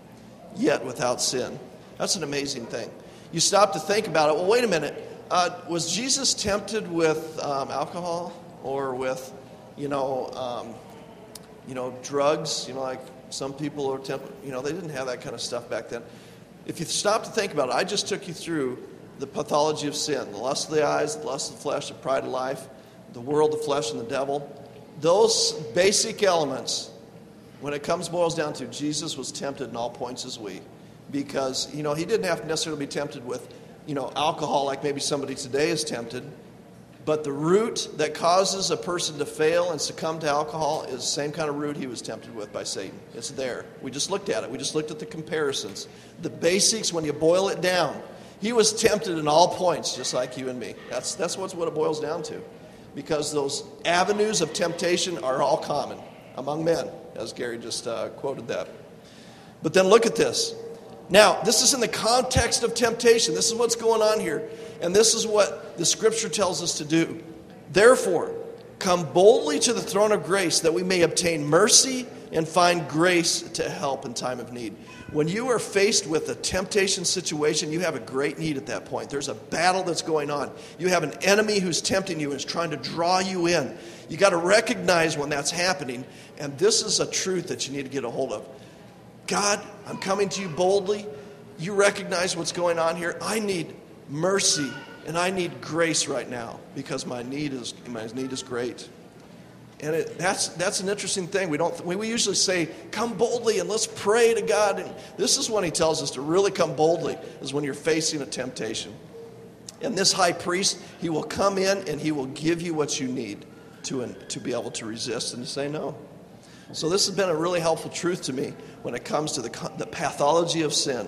yet without sin." That's an amazing thing. You stop to think about it. Well, wait a minute. Uh, was Jesus tempted with um, alcohol or with, you know, um, you know, drugs? You know, like some people are tempted. You know, they didn't have that kind of stuff back then. If you stop to think about it, I just took you through the pathology of sin, the lust of the eyes, the lust of the flesh, the pride of life, the world, the flesh, and the devil. Those basic elements, when it comes boils down to, Jesus was tempted in all points as we. Because, you know, he didn't have to necessarily be tempted with, you know, alcohol like maybe somebody today is tempted. But the root that causes a person to fail and succumb to alcohol is the same kind of root he was tempted with by Satan. It's there. We just looked at it. We just looked at the comparisons. The basics, when you boil it down, he was tempted in all points, just like you and me. That's that's what's what it boils down to. Because those avenues of temptation are all common among men, as Gary just uh, quoted that. But then look at this. Now, this is in the context of temptation. This is what's going on here. And this is what the Scripture tells us to do. "Therefore, come boldly to the throne of grace that we may obtain mercy and find grace to help in time of need." When you are faced with a temptation situation, you have a great need at that point. There's a battle that's going on. You have an enemy who's tempting you and is trying to draw you in. You got to recognize when that's happening. And this is a truth that you need to get a hold of. God, I'm coming to you boldly. You recognize what's going on here. I need mercy and I need grace right now because my need is my need is great. And it, that's that's an interesting thing. We don't we, we usually say, "Come boldly and let's pray to God." And this is when he tells us to really come boldly, is when you're facing a temptation. And this high priest, he will come in and he will give you what you need to to be able to resist and to say no. So this has been a really helpful truth to me when it comes to the the pathology of sin.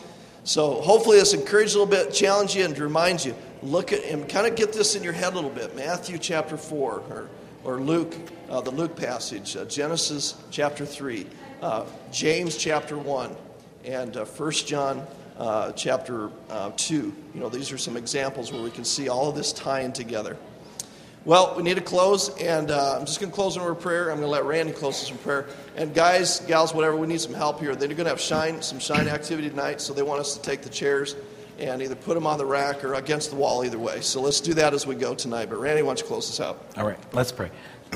So hopefully this encourages you a little bit, challenge you, and remind you. Look at and kind of get this in your head a little bit. Matthew chapter four, or or Luke, uh, the Luke passage, uh, Genesis chapter three, uh, James chapter one, and uh, First John uh, chapter uh, two. You know, these are some examples where we can see all of this tying together. Well, we need to close, and uh, I'm just going to close in a prayer. I'm going to let Randy close us in prayer. And guys, gals, whatever, we need some help here. They're going to have shine, some shine activity tonight, so they want us to take the chairs and either put them on the rack or against the wall, either way. So let's do that as we go tonight. But Randy, why don't you close us out? All right, let's pray.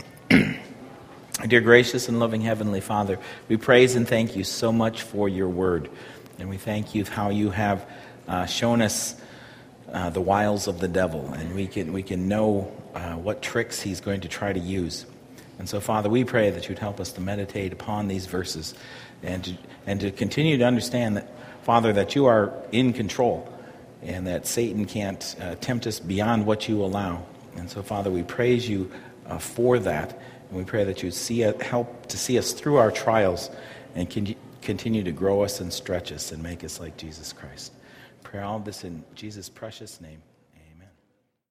Dear gracious and loving Heavenly Father, we praise and thank you so much for your word. And we thank you how you have uh, shown us uh, the wiles of the devil. And we can we can know uh, what tricks he's going to try to use. And so, Father, we pray that you'd help us to meditate upon these verses and to, and to continue to understand that, Father, that you are in control and that Satan can't uh, tempt us beyond what you allow. And so, Father, we praise you uh, for that. And we pray that you see uh, help to see us through our trials and con- continue to grow us and stretch us and make us like Jesus Christ. Pray all this in Jesus' precious name.